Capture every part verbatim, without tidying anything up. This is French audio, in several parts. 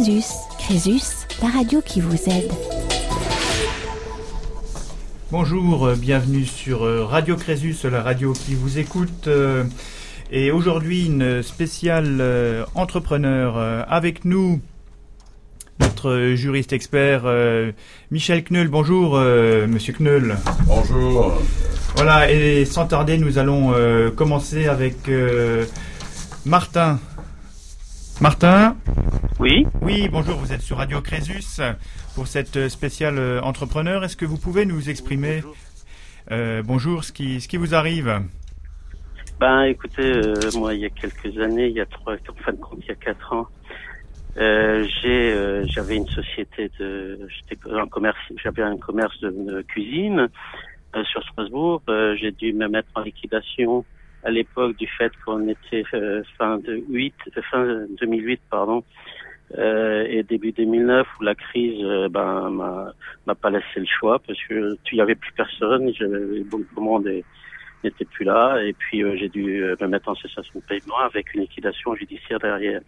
Crésus. Crésus, la radio qui vous aide. Bonjour, euh, bienvenue sur euh, Radio Crésus, la radio qui vous écoute. Euh, et aujourd'hui, une spéciale euh, entrepreneur euh, avec nous, notre juriste expert euh, Michel Kneul. Bonjour, euh, Monsieur Kneul. Bonjour. Voilà, et sans tarder, nous allons euh, commencer avec euh, Martin. Martin. Oui. Oui, bonjour, vous êtes sur Radio Crésus pour cette spéciale euh, entrepreneur. Est-ce que vous pouvez nous exprimer, bonjour, euh, bonjour ce, qui, ce qui vous arrive? Ben, écoutez, euh, moi, il y a quelques années, il y a trois, en fin de compte, il y a quatre ans, euh, j'ai, euh, j'avais une société de, j'étais un commerce, j'avais un commerce de, de cuisine euh, sur Strasbourg. Euh, j'ai dû me mettre en liquidation à l'époque du fait qu'on était euh, fin de huit, fin deux mille huit, pardon, euh, et début deux mille neuf où la crise, euh, ben, m'a, m'a pas laissé le choix parce que il y avait plus personne, j'avais beaucoup de monde et n'était plus là, et puis euh, j'ai dû euh, me mettre en cessation de paiement avec une liquidation judiciaire derrière.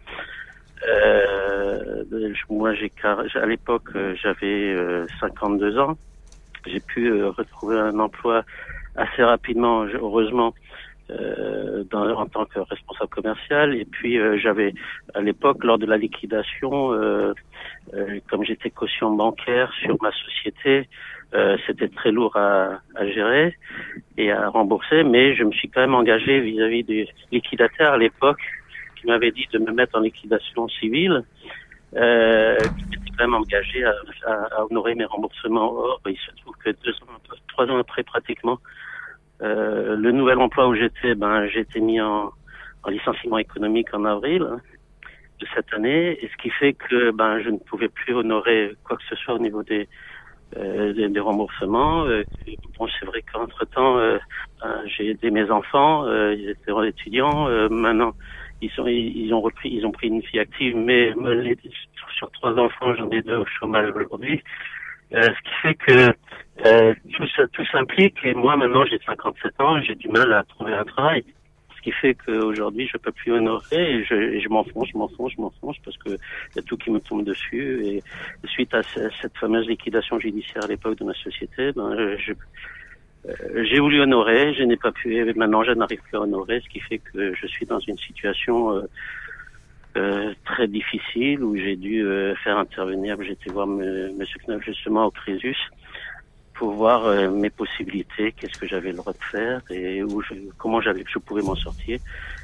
Euh, moi, j'ai à l'époque, euh, j'avais euh, cinquante-deux ans. J'ai pu euh, retrouver un emploi assez rapidement, heureusement, euh, dans, en tant que responsable commercial. Et puis, euh, j'avais à l'époque, lors de la liquidation, euh, euh, comme j'étais caution bancaire sur ma société, euh, c'était très lourd à, à gérer et à rembourser. Mais je me suis quand même engagé vis-à-vis du liquidataire à l'époque, qui m'avait dit de me mettre en liquidation civile, euh, qui était quand même engagé à, à, à honorer mes remboursements. Or, il se trouve que deux ans, trois ans après pratiquement, euh, le nouvel emploi où j'étais, ben, j'ai été mis en, en licenciement économique en avril hein, de cette année, et ce qui fait que ben, je ne pouvais plus honorer quoi que ce soit au niveau des Euh, des, des remboursements. Euh, bon, c'est vrai qu'entre-temps, euh, ben, j'ai aidé mes enfants, euh, ils étaient étudiants. Euh, maintenant, ils sont, ils, ils ont repris, ils ont pris une fille active, mais les, sur trois enfants, j'en ai deux au chômage aujourd'hui. Euh, ce qui fait que euh, tout, ça, tout s'implique. Et moi, maintenant, j'ai cinquante-sept ans, et j'ai du mal à trouver un travail. Ce qui fait qu'aujourd'hui, je peux plus honorer et je, et je m'enfonce, je m'enfonce, je m'enfonce parce que il y a tout qui me tombe dessus. Et suite à ce, cette fameuse liquidation judiciaire à l'époque de ma société, ben, je, euh, j'ai voulu honorer, je n'ai pas pu. Et maintenant, je n'arrive plus à honorer, ce qui fait que je suis dans une situation euh, euh, très difficile où j'ai dû euh, faire intervenir. J'étais voir M. Kneul justement au Crésus, pour voir euh, mes possibilités, qu'est-ce que j'avais le droit de faire et où je, comment j'avais, je pouvais m'en sortir.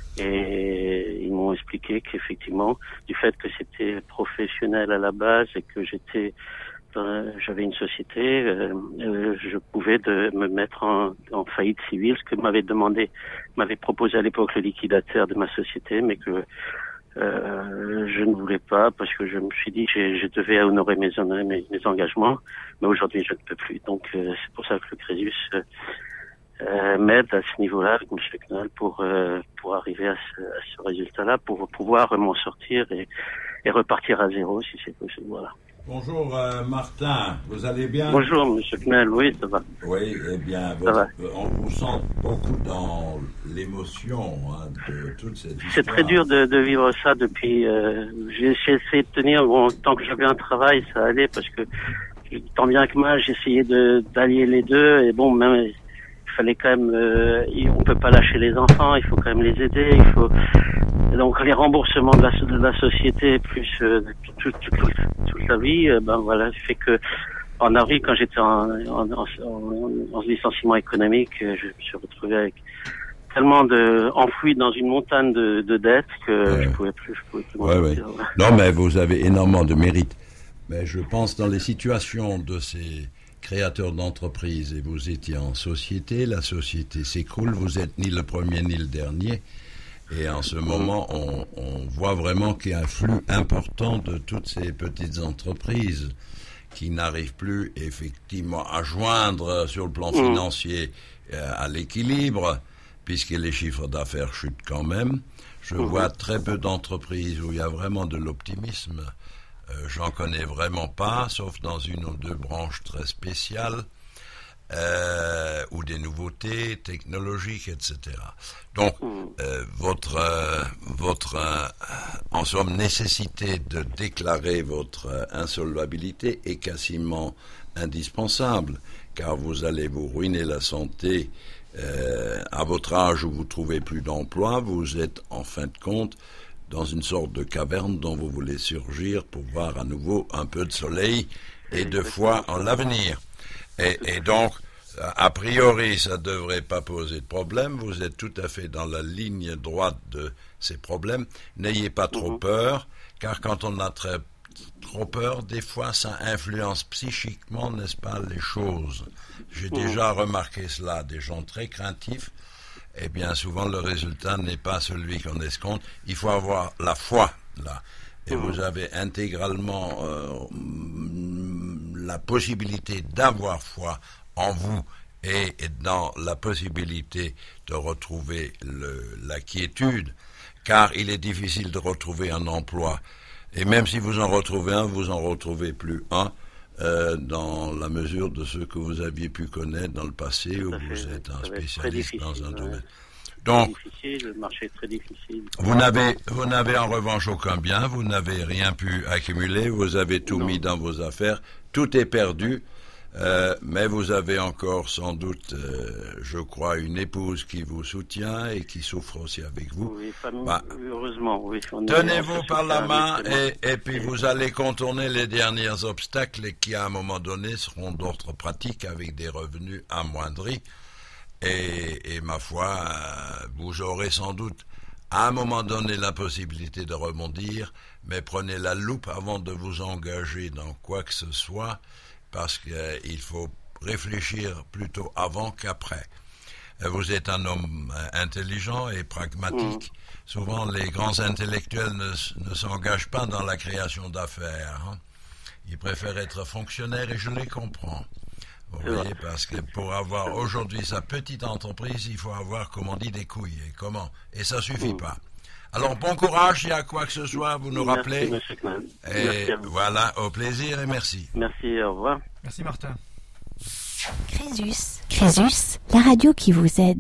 Et ils m'ont expliqué qu'effectivement, du fait que c'était professionnel à la base et que j'étais, dans, j'avais une société, euh, euh, je pouvais de, me mettre en, en faillite civile, ce que m'avait demandé, m'avait proposé à l'époque le liquidataire de ma société, mais que Euh, je ne voulais pas parce que je me suis dit que je devais honorer mes, mes, mes engagements, mais aujourd'hui je ne peux plus. Donc euh, c'est pour ça que le Crésus euh, euh, m'aide à ce niveau-là avec M. Kneul pour euh, pour arriver à ce, à ce résultat-là, pour pouvoir m'en sortir et, et repartir à zéro si c'est possible. Voilà. Bonjour euh, Martin, vous allez bien? Bonjour M. Kneul, oui ça va. Oui, eh bien, votre, on vous sent beaucoup dans l'émotion hein, de toute cette histoire. C'est très dur de, de vivre ça depuis. Euh, j'ai, j'ai essayé de tenir bon, tant que j'avais un travail, ça allait parce que tant bien que mal, j'essayais de d'allier les deux et bon, même il fallait quand même. Euh, on peut pas lâcher les enfants, il faut quand même les aider, il faut. Donc les remboursements de la, de la société plus euh, toute, toute, toute, toute la vie, euh, ben voilà, fait que en avril quand j'étais en, en, en, en, en licenciement économique, je me suis retrouvé avec tellement de enfoui dans une montagne de, de dettes que ouais. je pouvais plus, je pouvais plus. Ouais, ouais. Non, mais vous avez énormément de mérite. Mais je pense dans les situations de ces créateurs d'entreprises et vous étiez en société, la société s'écroule, vous êtes ni le premier ni le dernier. Et en ce moment, on, on voit vraiment qu'il y a un flux important de toutes ces petites entreprises qui n'arrivent plus effectivement à joindre sur le plan financier euh, à l'équilibre, puisque les chiffres d'affaires chutent quand même. Je vois très peu d'entreprises où il y a vraiment de l'optimisme. Euh, j'en connais vraiment pas, sauf dans une ou deux branches très spéciales. euh, ou des nouveautés technologiques, et cetera. Donc, euh, votre, euh, votre euh, en somme, nécessité de déclarer votre euh, insolvabilité est quasiment indispensable, car vous allez vous ruiner la santé. Euh, à votre âge où vous trouvez plus d'emploi, vous êtes en fin de compte dans une sorte de caverne dont vous voulez surgir pour voir à nouveau un peu de soleil et de foi en l'avenir. Et, et donc, a priori, ça ne devrait pas poser de problème. Vous êtes tout à fait dans la ligne droite de ces problèmes. N'ayez pas trop peur, car quand on a très, trop peur, des fois, ça influence psychiquement, n'est-ce pas, les choses. J'ai déjà remarqué cela, des gens très craintifs, eh bien souvent le résultat n'est pas celui qu'on escompte. Il faut avoir la foi, là. Et vous avez intégralement euh, la possibilité d'avoir foi en vous et dans la possibilité de retrouver le, la quiétude, car il est difficile de retrouver un emploi. Et même si vous en retrouvez un, vous en retrouvez plus un. Euh, dans la mesure de ce que vous aviez pu connaître dans le passé, où vous êtes un spécialiste dans un domaine. Donc, difficile, le marché est très difficile. Vous n'avez, vous n'avez en revanche aucun bien, vous n'avez rien pu accumuler, vous avez tout non. mis dans vos affaires, tout est perdu. Euh, mais vous avez encore sans doute, euh, je crois, une épouse qui vous soutient et qui souffre aussi avec vous. Oui, famille, bah, heureusement, oui. Tenez-vous par la main et, et puis vous allez contourner les derniers obstacles qui, à un moment donné, seront d'autres pratiques avec des revenus amoindris. Et, et ma foi, euh, vous aurez sans doute, à un moment donné, la possibilité de rebondir, mais prenez la loupe avant de vous engager dans quoi que ce soit, parce qu'il euh, faut réfléchir plutôt avant qu'après. Euh, vous êtes un homme euh, intelligent et pragmatique. Mmh. Souvent, les grands intellectuels ne, ne s'engagent pas dans la création d'affaires. Hein. Ils préfèrent être fonctionnaires et je les comprends. Vous C'est voyez, vrai. Parce que pour avoir aujourd'hui sa petite entreprise, il faut avoir, comme on dit, des couilles. Et comment ? Et ça suffit mmh. pas. Alors, bon courage, s'il y a quoi que ce soit, vous nous merci, rappelez. Monsieur Knall. Et merci voilà, au plaisir et merci. Merci, au revoir. Merci Martin. Crésus. Crésus, la radio qui vous aide.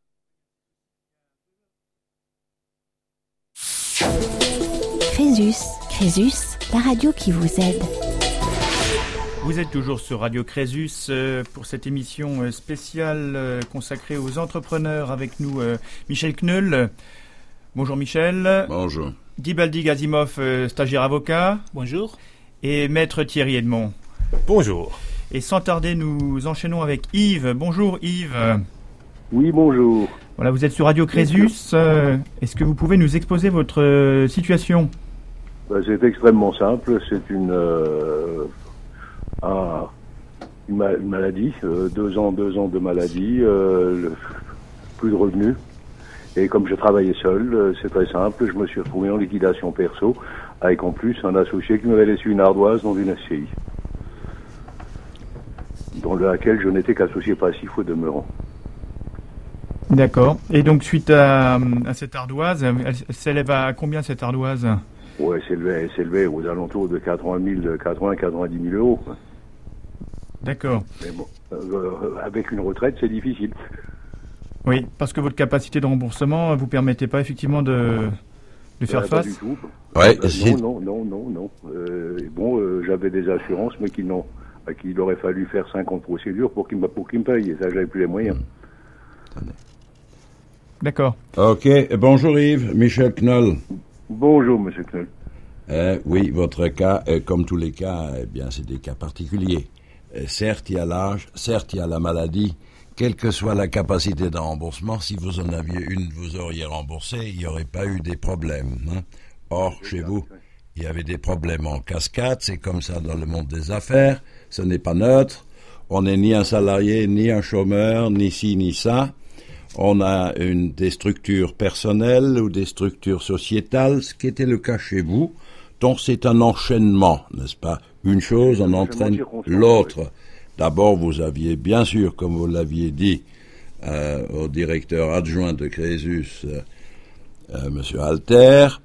Crésus. Crésus, la radio qui vous aide. Vous êtes toujours sur Radio Crésus euh, pour cette émission euh, spéciale euh, consacrée aux entrepreneurs. Avec nous, euh, Michel Knall. Bonjour Michel. Bonjour. Guy Baldig-Azimov, euh, stagiaire avocat. Bonjour. Et maître Thierry Edmond. Bonjour. Et sans tarder, nous enchaînons avec Yves. Bonjour Yves. Oui, bonjour. Voilà, vous êtes sur Radio Crésus. Euh, est-ce que vous pouvez nous exposer votre euh, situation ? Ben, c'est extrêmement simple. C'est une, euh, un, une, ma- une maladie. Euh, deux ans, deux ans de maladie. Euh, le, plus de revenus. Et comme je travaillais seul, euh, c'est très simple. Je me suis retrouvé en liquidation perso, avec en plus un associé qui m'avait laissé une ardoise dans une S C I, dans laquelle je n'étais qu'associé passif au demeurant. D'accord. Et donc, suite à, à cette ardoise, elle s'élève à combien cette ardoise ? Ouais, elle s'élevait, elle s'élevait aux alentours de quatre-vingt mille, quatre-vingts, quatre-vingt-dix mille euros. D'accord. Mais bon, euh, avec une retraite, c'est difficile. Oui, parce que votre capacité de remboursement ne vous permettait pas effectivement de, de faire euh, face. Pas du tout. Ouais, euh, non, non, non, non, non. Euh, bon, euh, j'avais des assurances, mais qui n'ont, à qui il aurait fallu faire cinquante procédures pour qu'ils me, pour qu'ils me payent. Et ça, j'avais plus les moyens. Mmh. D'accord. Ok, bonjour Yves, Michel Knall. Bonjour, monsieur Knall. Euh, oui, votre cas, euh, comme tous les cas, eh bien, c'est des cas particuliers. Euh, certes, il y a l'âge, certes, il y a la maladie. Quelle que soit la capacité de remboursement, si vous en aviez une, vous auriez remboursé, il n'y aurait pas eu des problèmes. Hein. Or, chez vous, il y avait des problèmes en cascade, c'est comme ça dans le monde des affaires, ce n'est pas neutre, on n'est ni un salarié, ni un chômeur, ni ci, ni ça. On a une, des structures personnelles ou des structures sociétales, ce qui était le cas chez vous. Donc c'est un enchaînement, n'est-ce pas ? Une chose en entraîne l'autre. D'abord, vous aviez, bien sûr, comme vous l'aviez dit euh, au directeur adjoint de Crésus, euh, euh, Monsieur Alter,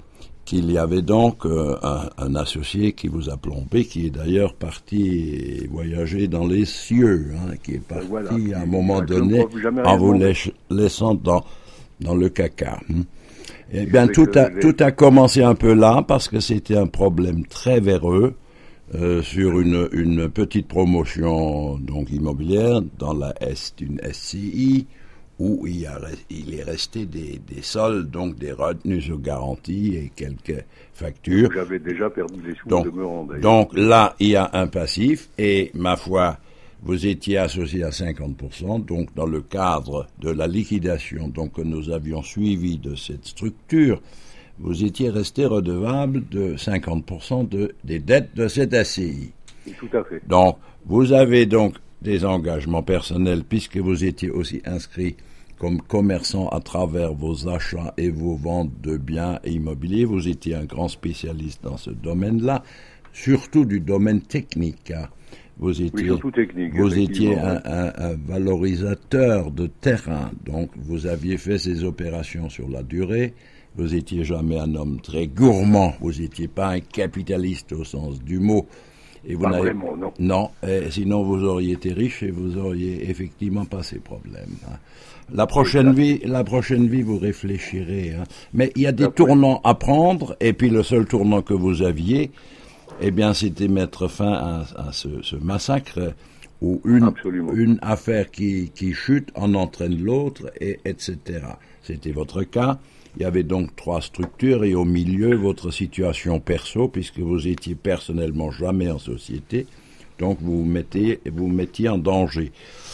qu'il y avait donc euh, un, un associé qui vous a plombé, qui est d'ailleurs parti voyager dans les cieux, hein, qui est parti voilà, à un moment donné en vous laiss- laissant dans, dans le caca. Hein. Eh bien, tout a, tout a commencé un peu là, parce que c'était un problème très véreux, euh, sur une, une petite promotion donc immobilière dans la S, une S C I, où il, y a, il est resté des, des soldes, donc des retenues sur garantie et quelques factures. J'avais déjà perdu des sous donc, de demeurant, d'ailleurs. Donc là, il y a un passif, et ma foi, vous étiez associé à cinquante pour cent, donc dans le cadre de la liquidation donc, que nous avions suivi de cette structure, vous étiez resté redevable de cinquante pour cent de, des dettes de cette S C I. Tout à fait. Donc, vous avez donc des engagements personnels, puisque vous étiez aussi inscrit comme commerçant à travers vos achats et vos ventes de biens immobiliers. Vous étiez un grand spécialiste dans ce domaine-là, surtout du domaine technique. Hein. Vous étiez, oui, surtout technique. vous étiez un, un, un valorisateur de terrain, donc vous aviez fait ces opérations sur la durée. Vous étiez jamais un homme très gourmand, vous étiez pas un capitaliste au sens du mot. Et vous pas n'avez... vraiment, non. Non, et sinon vous auriez été riche et vous auriez effectivement pas ces problèmes. Hein. La prochaine vie, la prochaine vie, vous réfléchirez. Hein. Mais il y a des Après. tournants à prendre, et puis le seul tournant que vous aviez, eh bien, c'était mettre fin à, à ce, ce massacre où une, une affaire qui, qui chute en entraîne l'autre, et etc. C'était votre cas. Il y avait donc trois structures, et au milieu, votre situation perso, puisque vous étiez personnellement jamais en société, donc vous mettez, vous mettiez en danger.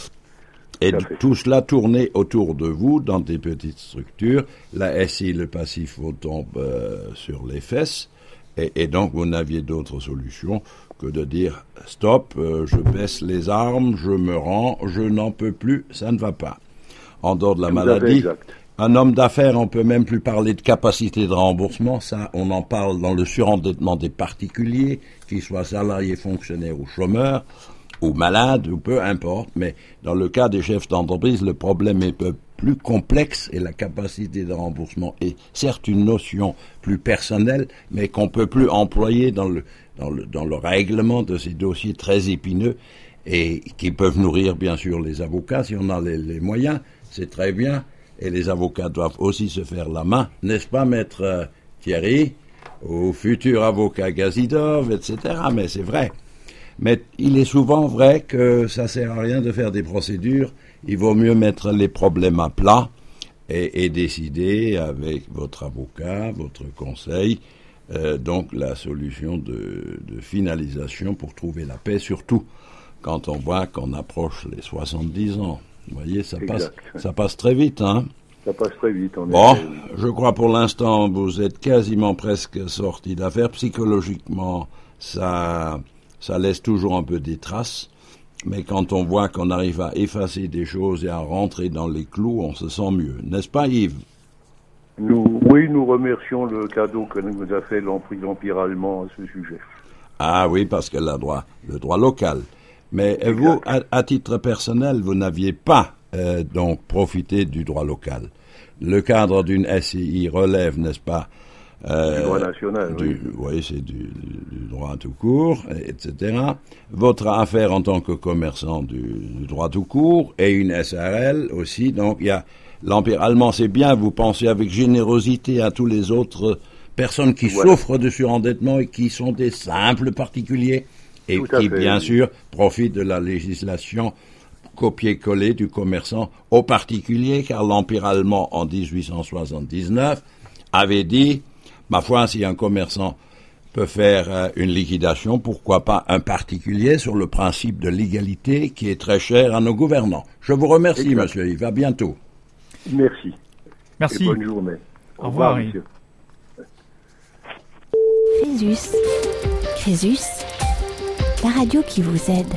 Et tout cela tournait autour de vous dans des petites structures. La S I, le passif, vous tombe euh, sur les fesses. Et, et donc, vous n'aviez d'autre solution que de dire « Stop, euh, je baisse les armes, je me rends, je n'en peux plus, ça ne va pas. » En dehors de la maladie, un homme d'affaires, on peut même plus parler de capacité de remboursement. Ça, on en parle dans le surendettement des particuliers, qu'ils soient salariés, fonctionnaires ou chômeurs, ou malades, ou peu importe. Mais dans le cas des chefs d'entreprise, le problème est peu plus complexe, et la capacité de remboursement est certes une notion plus personnelle, mais qu'on peut plus employer dans le, dans le, dans le règlement de ces dossiers très épineux, et qui peuvent nourrir bien sûr les avocats si on a les, les moyens, c'est très bien, et les avocats doivent aussi se faire la main, n'est-ce pas, maître euh, Thierry, ou futur avocat Gazidov, et cetera. Mais c'est vrai. Mais il est souvent vrai que ça sert à rien de faire des procédures. Il vaut mieux mettre les problèmes à plat et, et décider avec votre avocat, votre conseil, euh, donc la solution de, de finalisation pour trouver la paix, surtout quand on voit qu'on approche les soixante-dix ans. Vous voyez, ça passe, ça passe très vite, hein. Ça passe très vite. On bon, est... je crois pour l'instant, vous êtes quasiment presque sorti d'affaire. Psychologiquement, ça... ça laisse toujours un peu des traces, mais quand on voit qu'on arrive à effacer des choses et à rentrer dans les clous, on se sent mieux. N'est-ce pas, Yves? Nous, oui, nous remercions le cadeau que nous a fait l'Empire allemand à ce sujet. Ah oui, parce qu'elle a droit, le droit local. Mais exact. Vous, à, à titre personnel, vous n'aviez pas euh, donc profité du droit local. Le cadre d'une S C I relève, n'est-ce pas, Euh, du droit national, du, oui. Oui, c'est du, du droit tout court, et cetera. Votre affaire en tant que commerçant du, du droit tout court, et une S A R L aussi. Donc, il y a l'Empire allemand, c'est bien, vous pensez avec générosité à tous les autres personnes qui voilà. souffrent de surendettement et qui sont des simples particuliers, et qui, fait, bien oui. sûr, profitent de la législation copier-coller du commerçant au particulier, car l'Empire allemand, en dix-huit cent soixante-dix-neuf, avait dit... Ma foi, si un commerçant peut faire euh, une liquidation, pourquoi pas un particulier, sur le principe de l'égalité qui est très cher à nos gouvernants. Je vous remercie, exact. Monsieur Yves. À bientôt. Merci. Merci. Et bonne journée. Au, Au revoir, monsieur. Crésus. Crésus, la radio qui vous aide.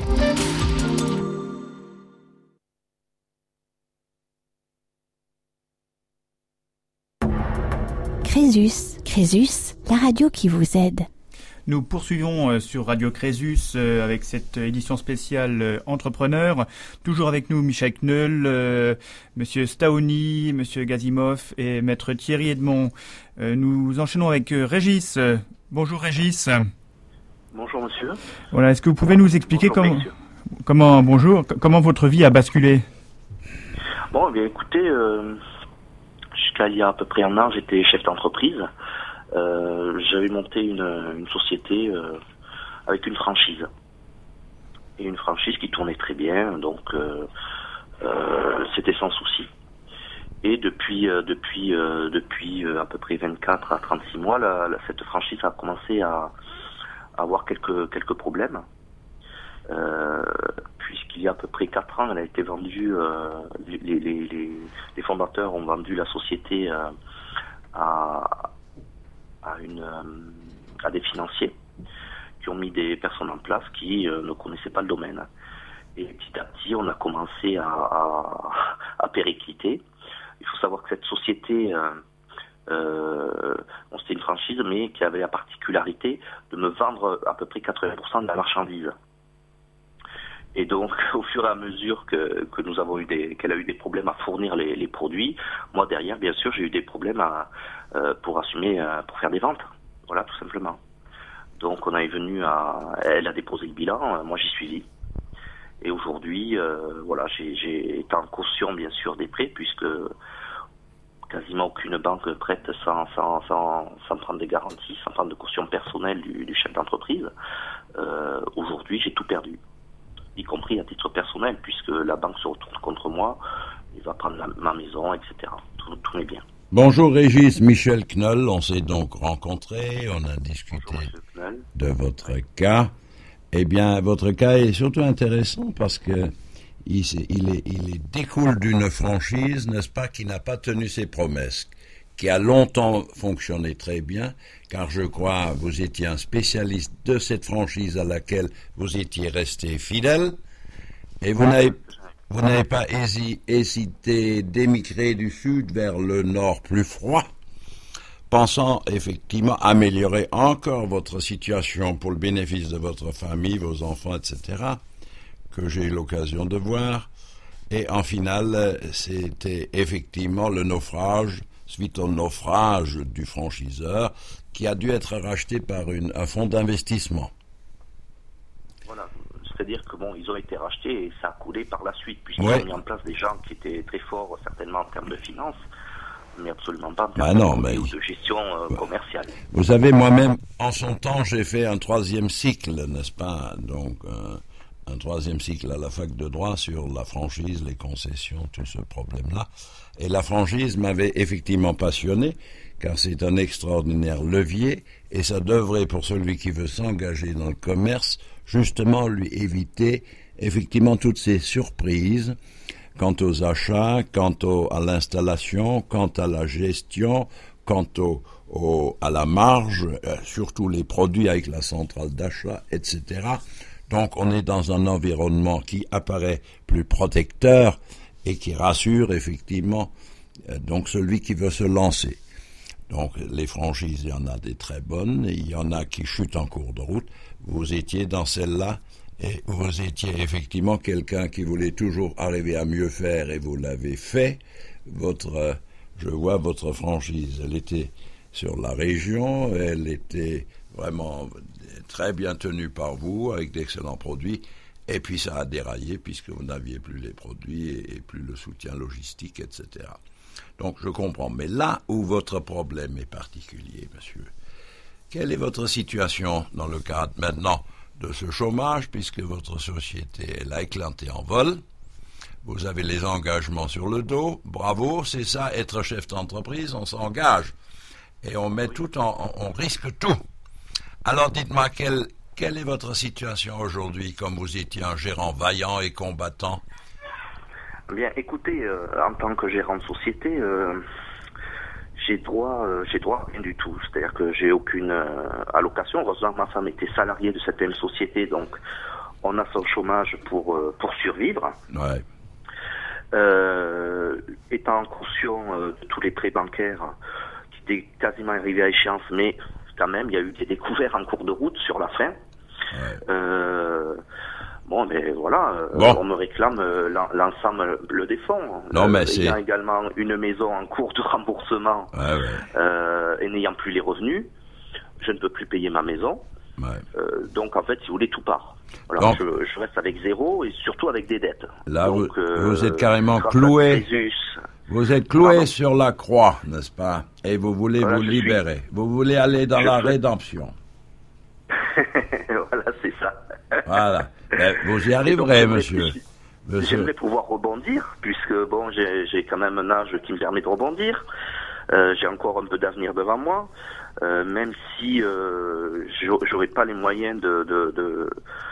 Crésus, Crésus, la radio qui vous aide. Nous poursuivons euh, sur Radio Crésus euh, avec cette édition spéciale euh, Entrepreneur. Toujours avec nous Michel Kneul, euh, Monsieur Staoni, Monsieur Gazimov et Maître Thierry Edmond. Euh, nous enchaînons avec euh, Régis. Euh, bonjour Régis. Bonjour monsieur. Voilà, est-ce que vous pouvez nous expliquer bonjour, comment, comment, bonjour, comment votre vie a basculé? Bon, eh bien écoutez, euh, jusqu'à il y a à peu près un an, j'étais chef d'entreprise. Euh, j'avais monté une, une société euh, avec une franchise. Et une franchise qui tournait très bien, donc euh, euh, c'était sans souci. Et depuis euh, depuis euh, depuis euh, à peu près vingt-quatre à trente-six mois, la, la, cette franchise a commencé à, à avoir quelques quelques problèmes. Euh, puisqu'il y a à peu près quatre ans, elle a été vendue, euh, les, les, les, les fondateurs ont vendu la société euh, à, à, une, euh, à des financiers qui ont mis des personnes en place qui euh, ne connaissaient pas le domaine. Et petit à petit, on a commencé à, à, à péricliter. Il faut savoir que cette société, euh, euh, bon, c'était une franchise, mais qui avait la particularité de me vendre à peu près quatre-vingts pour cent de la marchandise. Et donc, au fur et à mesure que, que nous avons eu des, qu'elle a eu des problèmes à fournir les, les produits, moi derrière, bien sûr, j'ai eu des problèmes à, euh, pour assumer, euh, pour faire des ventes. Voilà, tout simplement. Donc, on est venu à, elle a déposé le bilan, euh, moi j'y suis. Et aujourd'hui, euh, voilà, j'ai, j'ai été en caution, bien sûr, des prêts, puisque quasiment aucune banque prête sans, sans, sans, sans prendre des garanties, sans prendre de caution personnelle du, du chef d'entreprise. Euh, aujourd'hui, j'ai tout perdu, y compris à titre personnel, puisque la banque se retourne contre moi, il va prendre la, ma maison, et cetera. Tout, tout est bien. Bonjour Régis, Michel Kneul, on s'est donc rencontrés, on a discuté de votre cas. Eh bien, votre cas est surtout intéressant parce que il, il, est, il est, découle d'une franchise, n'est-ce pas, qui n'a pas tenu ses promesses, qui a longtemps fonctionné très bien, car je crois vous étiez un spécialiste de cette franchise à laquelle vous étiez resté fidèle, et vous n'avez, vous n'avez pas hési, hésité d'émigrer du sud vers le nord plus froid, pensant effectivement améliorer encore votre situation pour le bénéfice de votre famille, vos enfants, et cetera, que j'ai eu l'occasion de voir, et en finale, c'était effectivement le naufrage, suite au naufrage du franchiseur, qui a dû être racheté par une, un fonds d'investissement. Voilà, c'est-à-dire que bon, ils ont été rachetés et ça a coulé par la suite, puisqu'ils ouais. ont mis en place des gens qui étaient très forts, certainement en termes de finances, mais absolument pas en termes bah de, non, mais... de gestion euh, commerciale. Vous savez, moi-même, en son temps, j'ai fait un troisième cycle, n'est-ce pas? Donc, euh, un troisième cycle à la fac de droit sur la franchise, les concessions, tout ce problème-là. Et la franchise m'avait effectivement passionné, car c'est un extraordinaire levier, et ça devrait, pour celui qui veut s'engager dans le commerce, justement lui éviter effectivement toutes ces surprises quant aux achats, quant au, à l'installation, quant à la gestion, quant au, au, à la marge, euh, surtout les produits avec la centrale d'achat, et cetera. Donc on est dans un environnement qui apparaît plus protecteur et qui rassure effectivement euh, donc celui qui veut se lancer. Donc les franchises, il y en a des très bonnes, et il y en a qui chutent en cours de route. Vous étiez dans celle-là, et vous étiez effectivement quelqu'un qui voulait toujours arriver à mieux faire, et vous l'avez fait. Votre, euh, je vois votre franchise, elle était sur la région, elle était vraiment très bien tenue par vous, avec d'excellents produits, et puis ça a déraillé puisque vous n'aviez plus les produits et, et plus le soutien logistique, et cetera. Donc je comprends. Mais là où votre problème est particulier, monsieur, quelle est votre situation dans le cadre maintenant de ce chômage, puisque votre société, elle a éclaté en vol, vous avez les engagements sur le dos, bravo, c'est ça, être chef d'entreprise, on s'engage, et on met tout en, on risque tout. Alors dites-moi, quelle, quelle est votre situation aujourd'hui, comme vous étiez un gérant vaillant et combattant? Bien, écoutez, euh, en tant que gérant de société, euh, j'ai droit, euh, j'ai droit à rien du tout. C'est-à-dire que j'ai aucune euh, allocation. Heureusement, ma femme était salariée de cette même société, donc on a son chômage pour euh, pour survivre. Ouais. Euh, étant en caution euh, de tous les prêts bancaires qui étaient quasiment arrivés à échéance, mais quand même, il y a eu des découvertes en cours de route sur la fin. Ouais. Euh, bon, mais voilà, euh, Bon. on me réclame euh, l'en- l'ensemble des fonds. Non, mais euh, c'est- ayant également une maison en cours de remboursement Ouais, ouais. euh, et n'ayant plus les revenus, je ne peux plus payer ma maison. Ouais. Euh, donc en fait, si vous voulez, tout part. Alors Donc- je, je reste avec zéro et surtout avec des dettes. Là, donc, vous- vous êtes carrément grâce à cloué. Crésus, Vous êtes cloué Pardon. sur la croix, n'est-ce pas? Et vous voulez Voilà, vous je suis- libérer. Vous voulez aller dans Je la souhaite- rédemption. voilà, c'est ça. Voilà. Ben, vous y Et donc, arriverez, j'aimerais- monsieur. Monsieur. J'aimerais pouvoir rebondir, puisque bon, j'ai j'ai quand même un âge qui me permet de rebondir. Euh, j'ai encore un peu d'avenir devant moi, euh, même si euh, j'au- j'aurais pas les moyens de de de,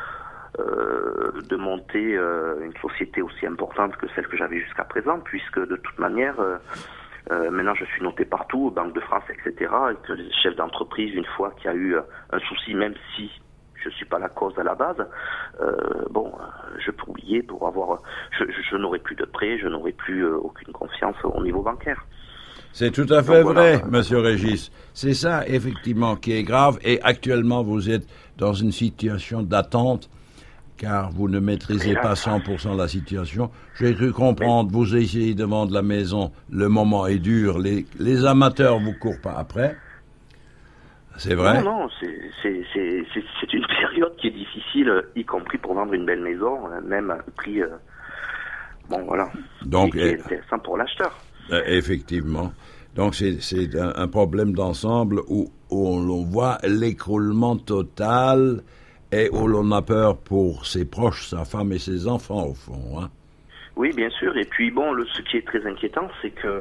euh, de monter euh, une société aussi importante que celle que j'avais jusqu'à présent, puisque de toute manière, euh, euh, maintenant je suis noté partout, Banque de France, et cetera, et que les chefs d'entreprise, une fois qu'il y a eu un souci, même si je suis pas la cause à la base, euh, bon, euh, je peux oublier pour avoir, je, je, je n'aurai plus de prêt, je n'aurai plus euh, aucune confiance au niveau bancaire. C'est tout à fait Donc, vrai, voilà. monsieur Régis. C'est ça, effectivement, qui est grave. Et actuellement, vous êtes dans une situation d'attente, car vous ne maîtrisez pas cent pour cent la situation. J'ai cru comprendre, vous essayez de vendre la maison, le moment est dur, les, les amateurs vous courent pas après. C'est vrai? Non, non, c'est, c'est, c'est, c'est, c'est une période qui est difficile, euh, y compris pour vendre une belle maison, euh, même à un prix, euh, bon voilà, Donc, qui, qui est eh, intéressant pour l'acheteur. Euh, effectivement. Donc, c'est, c'est un, un problème d'ensemble où, où l'on voit l'écroulement total et où l'on a peur pour ses proches, sa femme et ses enfants, au fond. Hein. Oui, bien sûr. Et puis bon, le, ce qui est très inquiétant, c'est que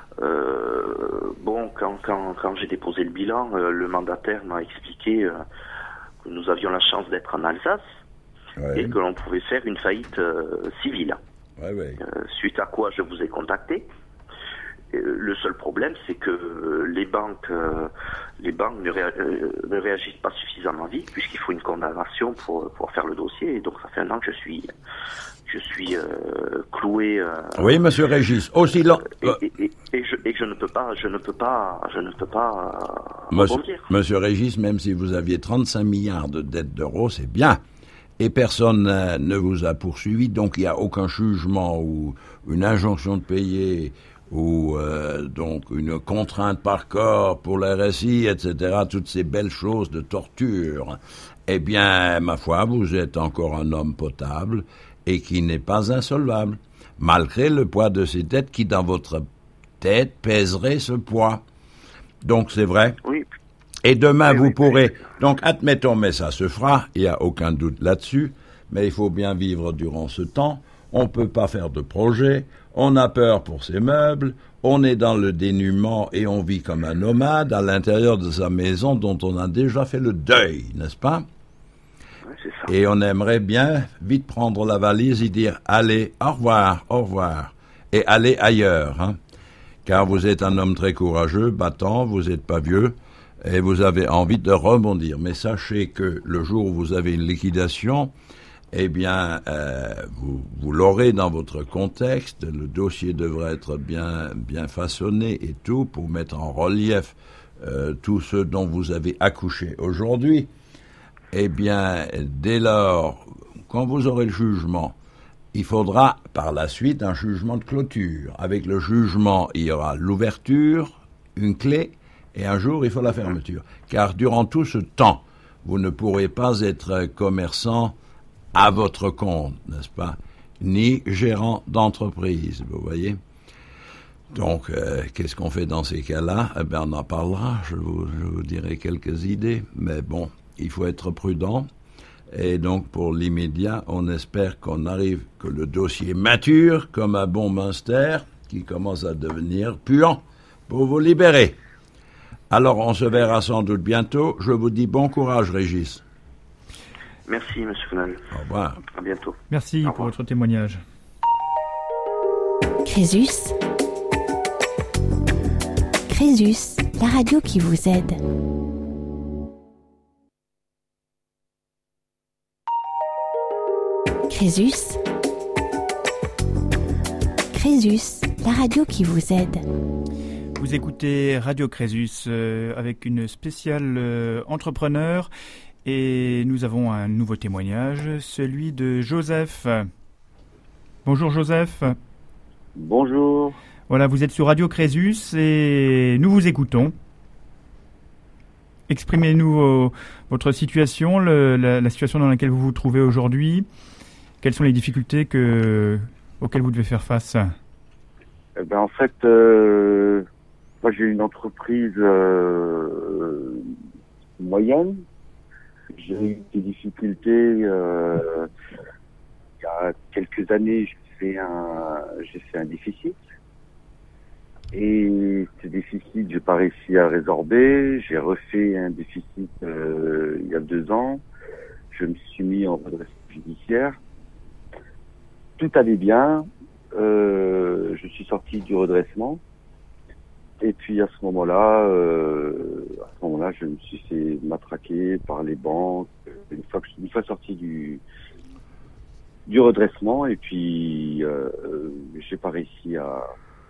euh, bon, quand, quand, quand j'ai déposé le bilan, euh, le mandataire m'a expliqué euh, que nous avions la chance d'être en Alsace Ouais, et que l'on pouvait faire une faillite euh, civile. ouais, ouais. Euh, suite à quoi je vous ai contacté. Euh, le seul problème, c'est que euh, les banques, euh, les banques ne, réa- euh, ne réagissent pas suffisamment vite, puisqu'il faut une condamnation pour pour faire le dossier. Et donc ça fait un an que je suis, je suis euh, cloué. Euh, Oui, monsieur Régis. Aussi long. et, et, et, et je, et je ne peux pas, je ne peux pas, je ne peux pas euh, Monsieur, rebondir. monsieur Régis, même si vous aviez trente-cinq milliards de dettes d'euros, c'est bien. Et personne euh, ne vous a poursuivi, donc il n'y a aucun jugement ou une injonction de payer ou euh, donc une contrainte par corps pour l'R S I, et cetera, toutes ces belles choses de torture. Eh bien, ma foi, vous êtes encore un homme potable et qui n'est pas insolvable, malgré le poids de ces dettes qui, dans votre tête, pèserait ce poids. Donc, c'est vrai. Oui. Et demain, Oui, vous oui, pourrez... Donc, admettons, mais ça se fera, il n'y a aucun doute là-dessus, mais il faut bien vivre durant ce temps. On ne peut pas faire de projet, on a peur pour ses meubles, on est dans le dénuement et on vit comme un nomade à l'intérieur de sa maison dont on a déjà fait le deuil, n'est-ce pas? Ouais, c'est ça. Et on aimerait bien vite prendre la valise et dire « Allez, au revoir, au revoir », et aller ailleurs, hein, car vous êtes un homme très courageux, battant, vous n'êtes pas vieux, et vous avez envie de rebondir. Mais sachez que le jour où vous avez une liquidation, eh bien, euh, vous, vous l'aurez dans votre contexte, le dossier devrait être bien, bien façonné et tout, pour mettre en relief euh, tout ce dont vous avez accouché aujourd'hui. Eh bien, dès lors, quand vous aurez le jugement, il faudra par la suite un jugement de clôture. Avec le jugement, il y aura l'ouverture, une clé, et un jour, il faut la fermeture. Car durant tout ce temps, vous ne pourrez pas être commerçant à votre compte, n'est-ce pas? Ni gérant d'entreprise, vous voyez? Donc, euh, qu'est-ce qu'on fait dans ces cas-là? Eh bien, on en parlera, je vous, je vous dirai quelques idées, mais bon, il faut être prudent. Et donc, pour l'immédiat, on espère qu'on arrive, que le dossier mature comme un bon Munster, qui commence à devenir puant, pour vous libérer. Alors, on se verra sans doute bientôt. Je vous dis bon courage, Régis. Merci, Monsieur Fenel. Au revoir. À bientôt. Merci Au pour revoir. votre témoignage. Crésus. Crésus, la radio qui vous aide. Crésus. Crésus, la radio qui vous aide. Vous écoutez Radio Crésus euh, avec une spéciale euh, entrepreneur et nous avons un nouveau témoignage, celui de Joseph. Bonjour Joseph. Bonjour. Voilà, vous êtes sur Radio Crésus et nous vous écoutons. Exprimez-nous vos, votre situation, le, la, la situation dans laquelle vous vous trouvez aujourd'hui. Quelles sont les difficultés que, auxquelles vous devez faire face? Eh ben, en fait, euh, moi j'ai une entreprise euh, moyenne. J'ai eu des difficultés. Euh, il y a quelques années, j'ai fait un, j'ai fait un déficit. Et ce déficit, j'ai pas réussi à résorber. J'ai refait un déficit euh, il y a deux ans. Je me suis mis en redressement judiciaire. Tout allait bien. Euh, je suis sorti du redressement. Et puis à ce moment-là, euh, à ce moment-là, je me suis fait matraquer par les banques. Une fois que une fois sorti du du redressement, et puis euh, j'ai pas réussi à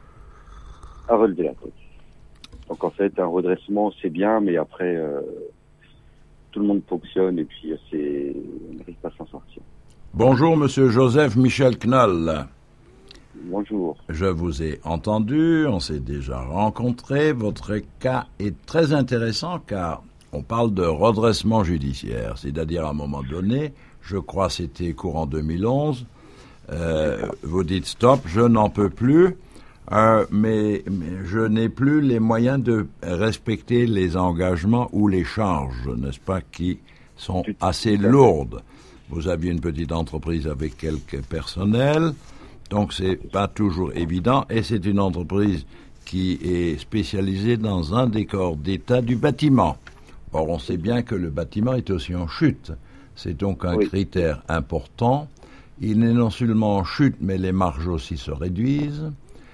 à relever la tête. Donc en fait, un redressement c'est bien, mais après euh, tout le monde fonctionne et puis c'est on n'arrive pas à s'en sortir. Bonjour Monsieur Joseph Michel Knoll. Bonjour. Je vous ai entendu, on s'est déjà rencontrés. Votre cas est très intéressant car on parle de redressement judiciaire, c'est-à-dire à un moment donné, je crois c'était courant deux mille onze, euh, vous dites stop, je n'en peux plus, euh, mais, mais je n'ai plus les moyens de respecter les engagements ou les charges, n'est-ce pas, qui sont assez lourdes. Vous aviez une petite entreprise avec quelques personnels, donc c'est pas toujours évident, et c'est une entreprise qui est spécialisée dans un décor d'état du bâtiment. Or, on sait bien que le bâtiment est aussi en chute. C'est donc un oui. critère important. Il n'est non seulement en chute, mais les marges aussi se réduisent.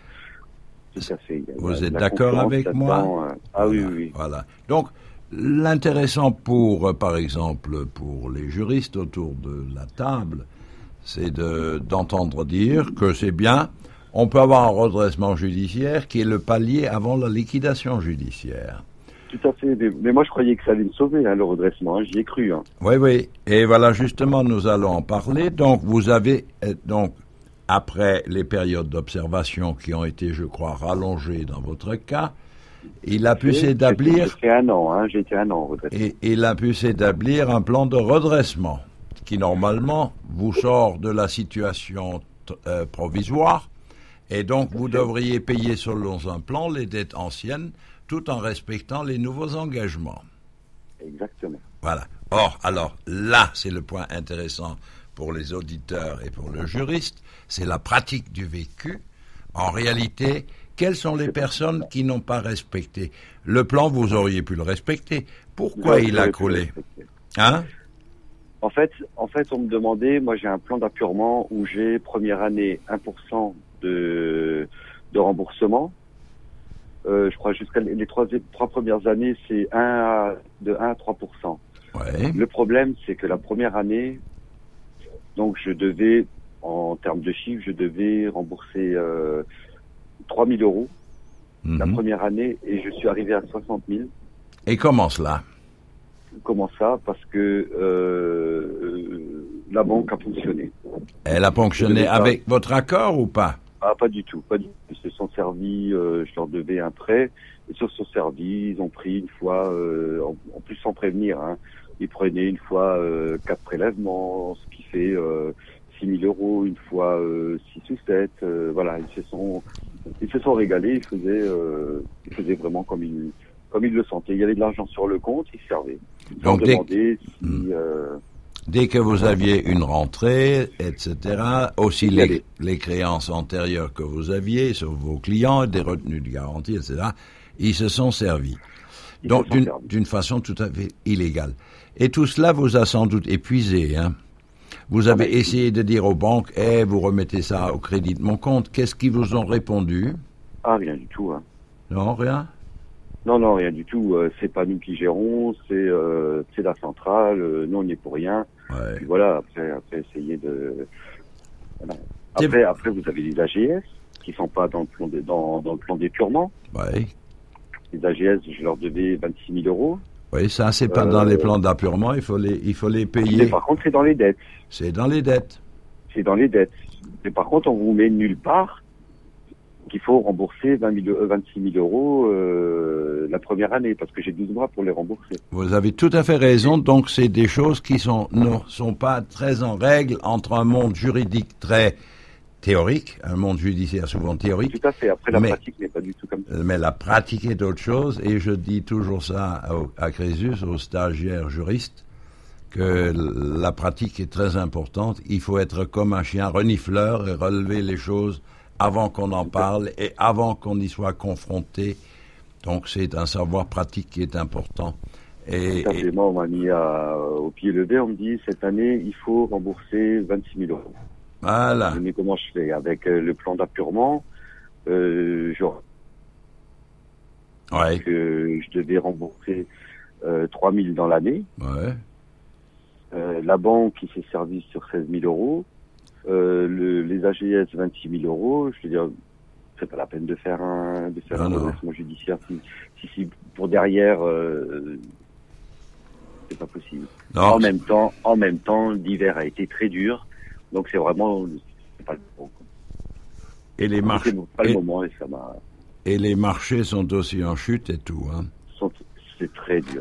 Tout à fait. Vous êtes d'accord avec moi? euh... Ah oui, oui, oui. Voilà. Donc, l'intéressant pour, par exemple, pour les juristes autour de la table, c'est de, d'entendre dire que c'est bien, on peut avoir un redressement judiciaire qui est le palier avant la liquidation judiciaire. Tout à fait, mais moi je croyais que ça allait me sauver, hein, le redressement, hein, j'y ai cru. Hein. Oui, oui, et voilà, justement, nous allons en parler. Donc, vous avez, donc, après les périodes d'observation qui ont été, je crois, rallongées dans votre cas, il a pu j'ai, s'établir... J'ai fait un an, hein, j'ai été un an en redressement. Et il a pu s'établir un plan de redressement qui, normalement, vous sort de la situation euh, provisoire, et donc vous devriez payer selon un plan les dettes anciennes, tout en respectant les nouveaux engagements. Exactement. Voilà. Or, alors, là, c'est le point intéressant pour les auditeurs et pour le juriste, c'est la pratique du vécu. En réalité, quelles sont les personnes qui n'ont pas respecté? Le plan, vous auriez pu le respecter. Pourquoi il a coulé? Hein? En fait, en fait, on me demandait, moi j'ai un plan d'appurement où j'ai première année un pour cent de, de remboursement. Euh, je crois jusqu'à les trois, trois premières années, c'est un à, de un à trois pour cent. Ouais. Le problème, c'est que la première année, donc je devais, en termes de chiffres, je devais rembourser euh, trois mille euros mm-hmm. la première année, et je suis arrivé à soixante mille. Et comment cela? Comment ça? Parce que euh, la banque a fonctionné. Elle a fonctionné avec votre accord ou pas? Ah, pas du tout, pas du tout. Ils se sont servis, euh, je leur devais un prêt, ils se sont servis, ils ont pris une fois, euh, en, en plus sans prévenir, hein, ils prenaient une fois euh, quatre prélèvements, ce qui fait euh, six mille euros, une fois euh, six ou sept, euh, voilà, ils se sont, ils se sont régalés, ils faisaient, euh, ils faisaient vraiment comme ils, comme ils le sentaient. Il y avait de l'argent sur le compte, ils servaient. Ils Donc ont dès demandé que... si, mmh. euh, Dès que vous aviez une rentrée, et cetera, aussi les, les créances antérieures que vous aviez sur vos clients, des retenues de garantie, et cetera, ils se sont servis. Ils Donc, se sont d'une, servis. d'une façon tout à fait illégale. Et tout cela vous a sans doute épuisé, hein. Vous avez ah, essayé de dire aux banques, eh, vous remettez ça au crédit de mon compte. Qu'est-ce qu'ils vous ont répondu? Ah, rien du tout, hein. Non, rien? Non, non, rien du tout. Euh, c'est pas nous qui gérons, c'est euh, c'est la centrale. Euh, nous, on n'y est pour rien. Ouais. Puis voilà. Après, après, essayer de. Voilà. Après, après, vous avez les A G S qui sont pas dans le plan de, dans, dans le plan d'épurement. Ouais. les A G S, je leur devais vingt-six mille euros. Oui, ça, c'est pas euh, dans les plans d'appurement, il faut les, il faut les payer. Mais par contre, c'est dans les dettes. C'est dans les dettes. C'est dans les dettes. Mais par contre, on vous met nulle part qu'il faut rembourser vingt mille, vingt-six mille euros euh, la première année, parce que j'ai douze mois pour les rembourser. Vous avez tout à fait raison. Donc, c'est des choses qui sont, ne sont pas très en règle entre un monde juridique très théorique, un monde judiciaire souvent théorique. Tout à fait. Après, la mais, pratique n'est pas du tout comme ça. Mais la pratique est autre chose. Et je dis toujours ça à, à Crésus, aux stagiaires juristes, que la pratique est très importante. Il faut être comme un chien renifleur et relever les choses avant qu'on en parle et avant qu'on y soit confronté. Donc, c'est un savoir pratique qui est important. Et, et... Moi, on m'a mis à, au pied levé, on me dit, cette année, il faut rembourser vingt-six mille euros. Voilà. Mais comment je fais? Avec euh, le plan d'appurement, euh, genre, ouais. que je devais rembourser euh, trois mille dans l'année. Ouais. Euh, la banque, qui s'est servie sur seize mille euros. Euh, le, les A G S, vingt-six mille euros. Je veux dire, c'est pas la peine de faire un, de faire non, un redressement judiciaire si, si, si pour derrière, euh, c'est pas possible. Non. En même temps, en même temps, l'hiver a été très dur. Donc c'est vraiment, c'est pas le moment. Et les marchés, c'est pas le moment et ça m'a. Et les marchés sont aussi en chute et tout, hein. Sont, c'est très dur.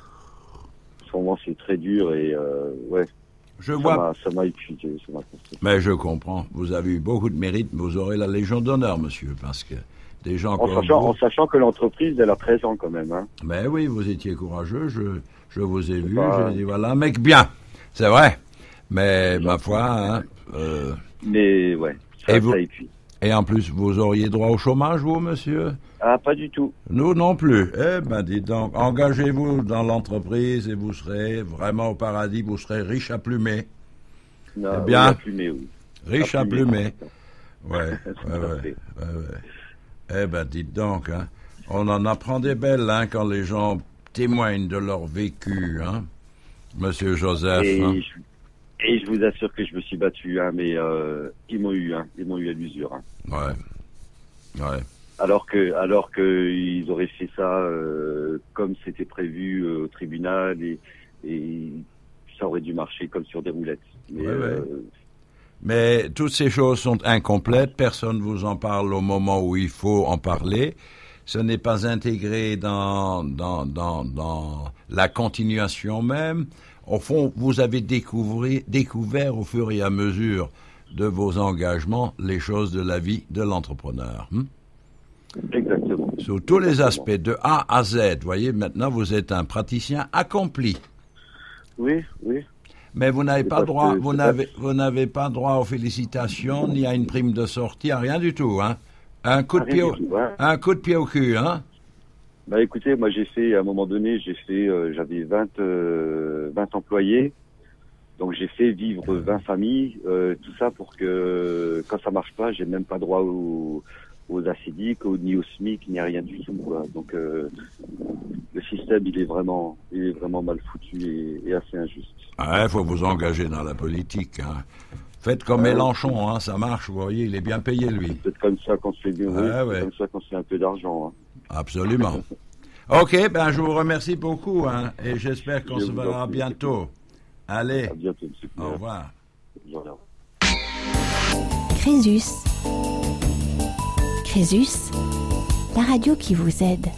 En ce moment, c'est très dur et euh, ouais. Je ça vois. M'a, ça m'a épuisé, ça m'a construit. Mais je comprends. Vous avez eu beaucoup de mérite, mais vous aurez la Légion d'honneur, monsieur, parce que des gens. En sachant, vous... en sachant que l'entreprise, elle a treize ans quand même, hein. Mais oui, vous étiez courageux. Je, je vous ai c'est vu. Pas... J'ai dit voilà, mec, bien. C'est vrai. Mais ma foi, hein, euh... mais ouais, ça, et vous... ça épuise. Et en plus, vous auriez droit au chômage, vous, monsieur? Ah, pas du tout. Nous non plus. Eh ben, dites donc, engagez-vous dans l'entreprise et vous serez vraiment au paradis, vous serez riche à plumer. Non, eh bien, oui, à plumer, oui. Riche à plumer. Ouais, ouais, ouais, ouais, ouais. Eh ben, dites donc, hein, on en apprend des belles, hein, quand les gens témoignent de leur vécu, hein, monsieur Joseph. Et hein. je... Et je vous assure que je me suis battu, hein, mais euh, ils m'ont eu, hein, ils m'ont eu à l'usure. Hein. Ouais, ouais. Alors que, alors que ils auraient fait ça euh, comme c'était prévu euh, au tribunal et, et ça aurait dû marcher comme sur des roulettes. Mais, ouais, euh, ouais. Mais toutes ces choses sont incomplètes. Personne vous en parle au moment où il faut en parler. Ce n'est pas intégré dans dans dans dans la continuation même. Au fond, vous avez découvert, découvert au fur et à mesure de vos engagements les choses de la vie de l'entrepreneur. Hein? Exactement. Sur tous Exactement. les aspects, de A à Z. Vous voyez, maintenant, vous êtes un praticien accompli. Oui, oui. Mais vous n'avez pas droit, que, vous n'avez, vous n'avez pas droit aux félicitations, ni à une prime de sortie, à rien du tout, hein. Un coup de pied au, tout, hein. un coup de pied au cul, hein. Bah écoutez, moi j'ai fait, à un moment donné, j'ai fait, euh, j'avais vingt, euh, vingt employés, donc j'ai fait vivre vingt familles, euh, tout ça pour que quand ça marche pas, j'ai même pas droit aux, aux ACIDIC, ni au SMIC, ni à rien du tout, quoi. Donc euh, le système, il est vraiment, il est vraiment mal foutu et, et assez injuste. Ah, il faut vous engager dans la politique, hein. Faites comme euh, Mélenchon, hein, ça marche, vous voyez, il est bien payé, lui. C'est peut-être comme ça qu'on se fait bien, ah, oui, c'est ouais. comme ça qu'on se fait un peu d'argent, hein. Absolument. Ok, ben je vous remercie beaucoup, hein, et j'espère qu'on se verra bientôt. Allez, à bientôt, monsieur. Au revoir. Crésus. Crésus, la radio qui vous aide.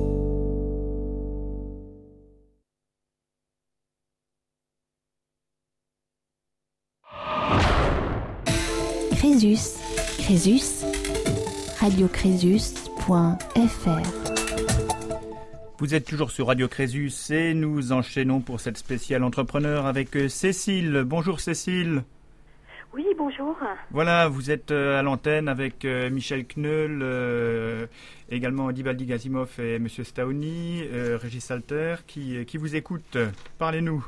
Crésus, Crésus, radio crésus point f r. Vous êtes toujours sur Radio Crésus et nous enchaînons pour cette spéciale entrepreneur avec Cécile. Bonjour Cécile. Oui, bonjour. Voilà, vous êtes à l'antenne avec Michel Kneul, euh, également Dibaldi Gazimov et M. Staoni, euh, Régis Salter, qui, qui vous écoutent. Parlez-nous.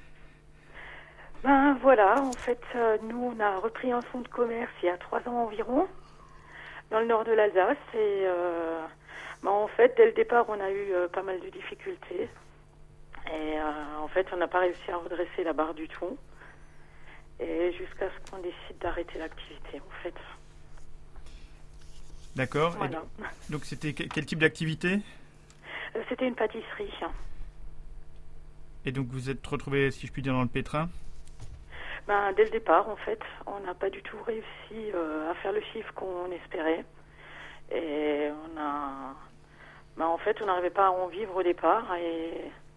Ben voilà, en fait, euh, nous on a repris un fonds de commerce il y a trois ans environ, dans le nord de l'Alsace, et euh, ben, en fait, dès le départ, on a eu euh, pas mal de difficultés, et euh, en fait, on n'a pas réussi à redresser la barre du tout, et jusqu'à ce qu'on décide d'arrêter l'activité, en fait. D'accord. Voilà. Et donc, c'était quel type d'activité ? Euh, C'était une pâtisserie. Et donc vous êtes retrouvé, si je puis dire, dans le pétrin? Ben, dès le départ, en fait, on n'a pas du tout réussi euh, à faire le chiffre qu'on espérait. Et on a... Ben, en fait, on n'arrivait pas à en vivre au départ. Et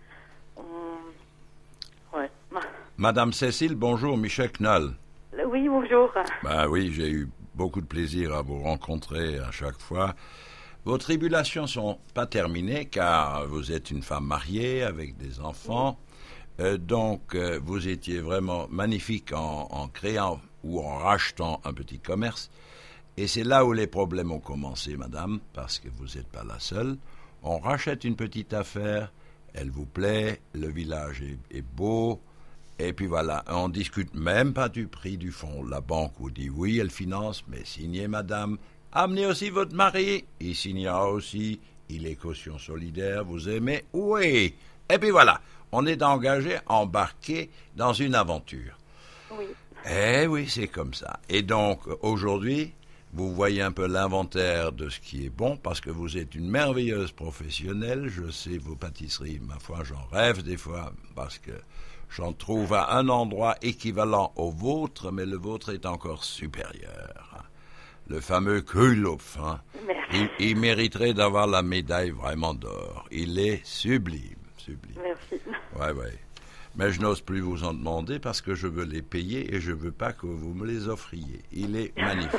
on... Ouais. Madame Cécile, bonjour, Michel Knoll. Oui, bonjour. Ben oui, j'ai eu beaucoup de plaisir à vous rencontrer à chaque fois. Vos tribulations sont pas terminées car vous êtes une femme mariée avec des enfants. Euh, donc, euh, vous étiez vraiment magnifique en, en créant ou en rachetant un petit commerce. Et c'est là où les problèmes ont commencé, madame, parce que vous n'êtes pas la seule. On rachète une petite affaire, elle vous plaît, le village est, est beau, et puis voilà, on discute même pas du prix du fonds. La banque vous dit oui, elle finance, mais signez, madame. Amenez aussi votre mari, il signera aussi, il est caution solidaire, vous aimez, oui. Et puis voilà, on est engagé, embarqué dans une aventure. Oui. Eh oui, c'est comme ça. Et donc, aujourd'hui, vous voyez un peu l'inventaire de ce qui est bon, parce que vous êtes une merveilleuse professionnelle. Je sais vos pâtisseries, ma foi, j'en rêve des fois, parce que j'en trouve à un endroit équivalent au vôtre, mais le vôtre est encore supérieur. Le fameux Krülopf, hein. il, il mériterait d'avoir la médaille vraiment d'or. Il est sublime, sublime. Merci. Ouais, ouais. Mais je n'ose plus vous en demander parce que je veux les payer et je veux pas que vous me les offriez. Il est magnifique.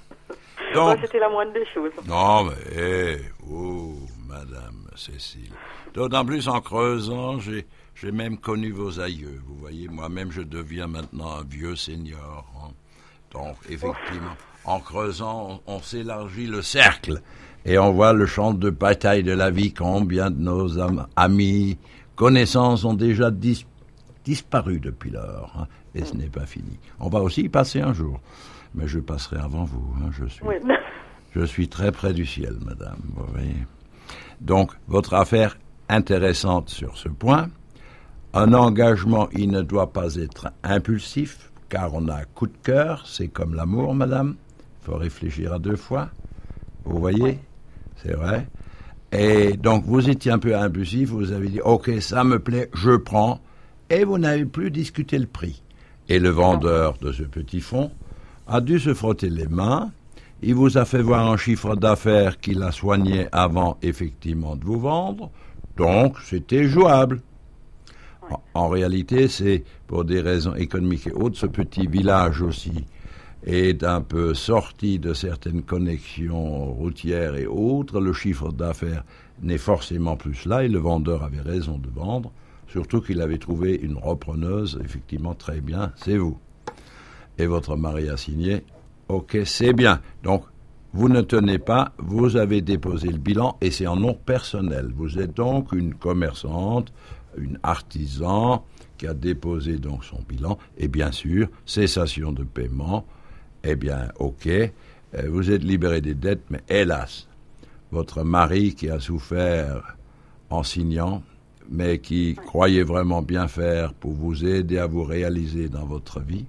Donc, c'était la moindre des choses. Non, mais, eh, oh, Madame Cécile. D'autant plus en creusant, j'ai, j'ai même connu vos aïeux. Vous voyez, moi-même, je deviens maintenant un vieux senior. Hein. Donc, effectivement, en creusant, on, on s'élargit le cercle. Et on voit le champ de bataille de la vie. Combien de nos am- amis, connaissances ont déjà dis- disparu depuis lors. Hein. Et ce n'est pas fini. On va aussi y passer un jour. Mais je passerai avant vous. Hein. Je suis, oui. je suis très près du ciel, madame. Vous voyez. Donc, votre affaire intéressante sur ce point. Un engagement, il ne doit pas être impulsif, car on a un coup de cœur. C'est comme l'amour, madame. Il faut réfléchir à deux fois. Vous voyez, oui. C'est vrai. Et donc, vous étiez un peu impulsif. Vous avez dit, OK, ça me plaît, je prends. Et vous n'avez plus discuté le prix. Et le vendeur de ce petit fonds a dû se frotter les mains. Il vous a fait voir un chiffre d'affaires qu'il a soigné avant, effectivement, de vous vendre. Donc, c'était jouable. En, en réalité, c'est pour des raisons économiques et autres, ce petit village aussi est un peu sorti de certaines connexions routières et autres. Le chiffre d'affaires n'est forcément plus là et le vendeur avait raison de vendre. Surtout qu'il avait trouvé une repreneuse, effectivement, très bien, c'est vous. Et votre mari a signé, OK, c'est bien. Donc, vous ne tenez pas, vous avez déposé le bilan et c'est en nom personnel. Vous êtes donc une commerçante, une artisan qui a déposé donc son bilan et bien sûr, cessation de paiement. Eh bien, OK, vous êtes libéré des dettes, mais hélas, votre mari qui a souffert en signant, mais qui croyait vraiment bien faire pour vous aider à vous réaliser dans votre vie.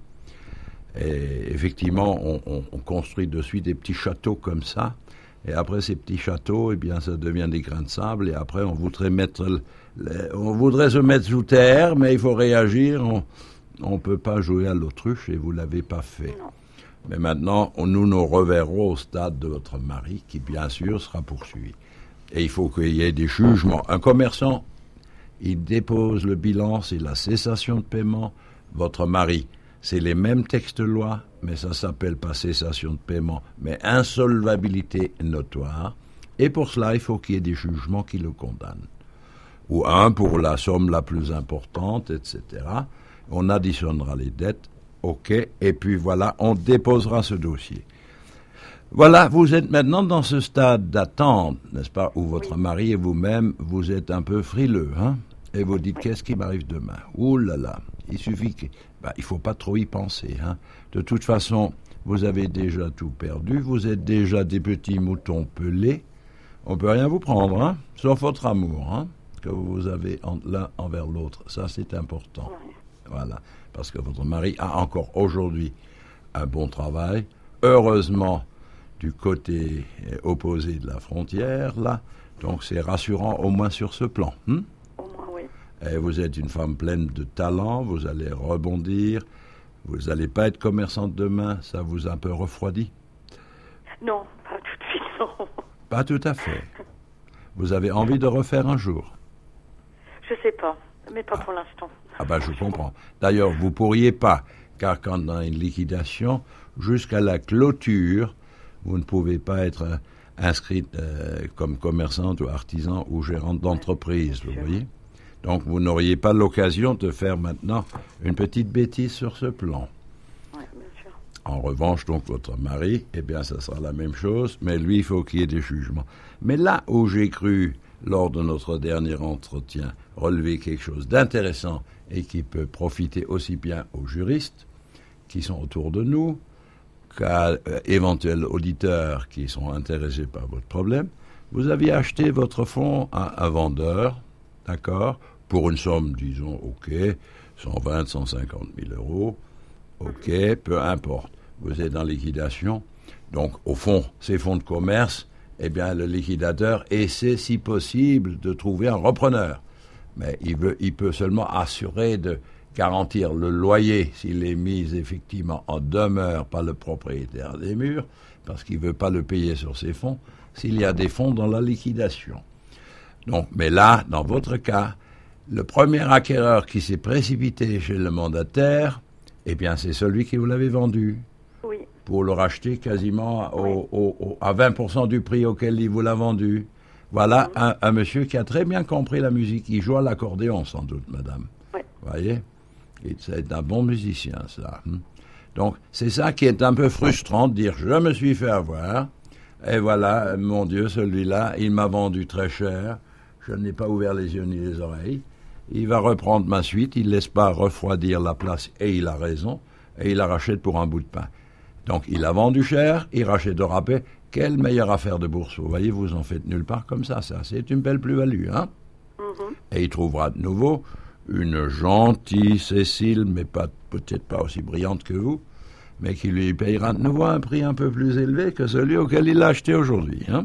Et effectivement, on, on, on construit de suite des petits châteaux comme ça. Et après ces petits châteaux, eh bien, ça devient des grains de sable. Et après, on voudrait mettre, le, le, on voudrait se mettre sous terre, mais il faut réagir. On ne peut pas jouer à l'autruche et vous ne l'avez pas fait. Non. Mais maintenant, on, nous nous reverrons au stade de votre mari, qui bien sûr sera poursuivi. Et il faut qu'il y ait des jugements. Un commerçant, il dépose le bilan, c'est la cessation de paiement. Votre mari, c'est les mêmes textes de loi, mais ça s'appelle pas cessation de paiement, mais insolvabilité notoire. Et pour cela, il faut qu'il y ait des jugements qui le condamnent. Ou un pour la somme la plus importante, et cetera. On additionnera les dettes, OK, et puis voilà, on déposera ce dossier. Voilà, vous êtes maintenant dans ce stade d'attente, n'est-ce pas, où votre oui. mari et vous-même, vous êtes un peu frileux, hein, et vous dites, oui. qu'est-ce qui m'arrive demain? Ouh là là, il suffit que... Ben, il ne faut pas trop y penser, hein. De toute façon, vous avez déjà tout perdu, vous êtes déjà des petits moutons pelés, on ne peut rien vous prendre, hein, sauf votre amour, hein, que vous avez en, l'un envers l'autre, ça c'est important. Oui. Voilà, parce que votre mari a encore aujourd'hui un bon travail, heureusement, du côté opposé de la frontière, là. Donc c'est rassurant au moins sur ce plan. Hein? Au moins, oui. Et vous êtes une femme pleine de talent, vous allez rebondir, vous n'allez pas être commerçante demain, ça vous a un peu refroidi? Non, pas tout de suite, non. Pas tout à fait. Vous avez envie de refaire un jour? Je sais pas, mais pas ah. pour l'instant. Ah ben je comprends. D'ailleurs, vous pourriez pas, car quand on a une liquidation, jusqu'à la clôture, vous ne pouvez pas être inscrite euh, comme commerçante ou artisan ou gérante d'entreprise, vous voyez. Donc vous n'auriez pas l'occasion de faire maintenant une petite bêtise sur ce plan. Oui, bien sûr. En revanche, donc votre mari, eh bien ça sera la même chose, mais lui, il faut qu'il y ait des jugements. Mais là où j'ai cru, lors de notre dernier entretien, relever quelque chose d'intéressant et qui peut profiter aussi bien aux juristes qui sont autour de nous, qu'à euh, éventuels auditeurs qui sont intéressés par votre problème, vous aviez acheté votre fonds à un vendeur, d'accord, pour une somme, disons, ok, cent vingt, cent cinquante mille euros, ok, peu importe. Vous êtes en liquidation, donc au fond, ces fonds de commerce, eh bien, le liquidateur essaie, si possible, de trouver un repreneur. Mais il, veut, il peut seulement assurer de garantir le loyer s'il est mis effectivement en demeure par le propriétaire des murs, parce qu'il ne veut pas le payer sur ses fonds, s'il y a des fonds dans la liquidation. Donc, mais là, dans votre cas, le premier acquéreur qui s'est précipité chez le mandataire, eh bien, c'est celui qui vous l'avait vendu. Oui. Pour le racheter quasiment au, au, au, à vingt pour cent du prix auquel il vous l'a vendu. Voilà un, un monsieur qui a très bien compris la musique. Il joue à l'accordéon, sans doute, madame. Oui. Vous voyez? C'est un bon musicien, ça. Donc, c'est ça qui est un peu frustrant, de dire « je me suis fait avoir, et voilà, mon Dieu, celui-là, il m'a vendu très cher, je n'ai pas ouvert les yeux ni les oreilles, il va reprendre ma suite, il ne laisse pas refroidir la place, et il a raison, et il la rachète pour un bout de pain. Donc, il a vendu cher, il rachète de rabais, quelle meilleure affaire de bourse. Vous voyez, vous en faites nulle part comme ça, ça, c'est une belle plus-value, hein? Mm-hmm. Et il trouvera de nouveau une gentille Cécile, mais pas, peut-être pas aussi brillante que vous, mais qui lui payera de nouveau un prix un peu plus élevé que celui auquel il l'a acheté aujourd'hui. Hein?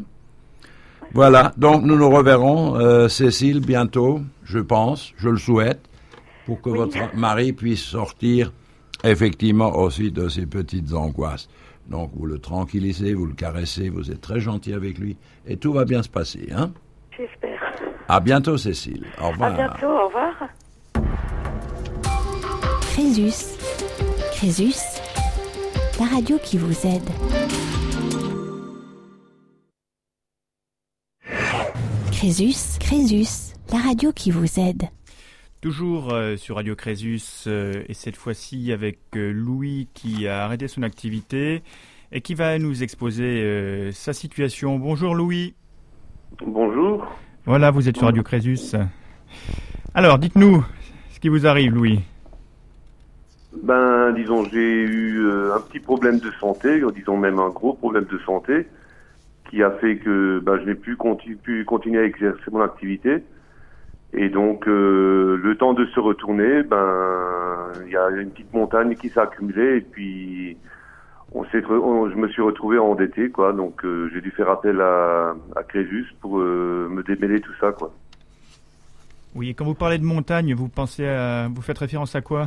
Voilà, donc nous nous reverrons, euh, Cécile, bientôt, je pense, je le souhaite, pour que oui. votre mari puisse sortir effectivement aussi de ses petites angoisses. Donc vous le tranquillisez, vous le caressez, vous êtes très gentil avec lui, et tout va bien se passer. Hein? J'espère. À bientôt, Cécile. Au revoir. À bientôt, au revoir. Crésus, Crésus, la radio qui vous aide. Crésus, Crésus, la radio qui vous aide. Toujours euh, sur Radio Crésus, euh, et cette fois-ci avec euh, Louis qui a arrêté son activité et qui va nous exposer euh, sa situation. Bonjour Louis. Bonjour. Voilà, vous êtes sur Radio Crésus. Alors, dites-nous ce qui vous arrive, Louis. Ben, disons, j'ai eu euh, un petit problème de santé, disons même un gros problème de santé, qui a fait que ben, je n'ai plus, continu, pu continuer à exercer mon activité. Et donc, euh, le temps de se retourner, ben, il y a une petite montagne qui s'est accumulée, et puis on s'est, on, je me suis retrouvé endetté, quoi. Donc, euh, j'ai dû faire appel à, à Crésus pour euh, me démêler tout ça, quoi. Oui, et quand vous parlez de montagne, vous pensez à, vous faites référence à quoi?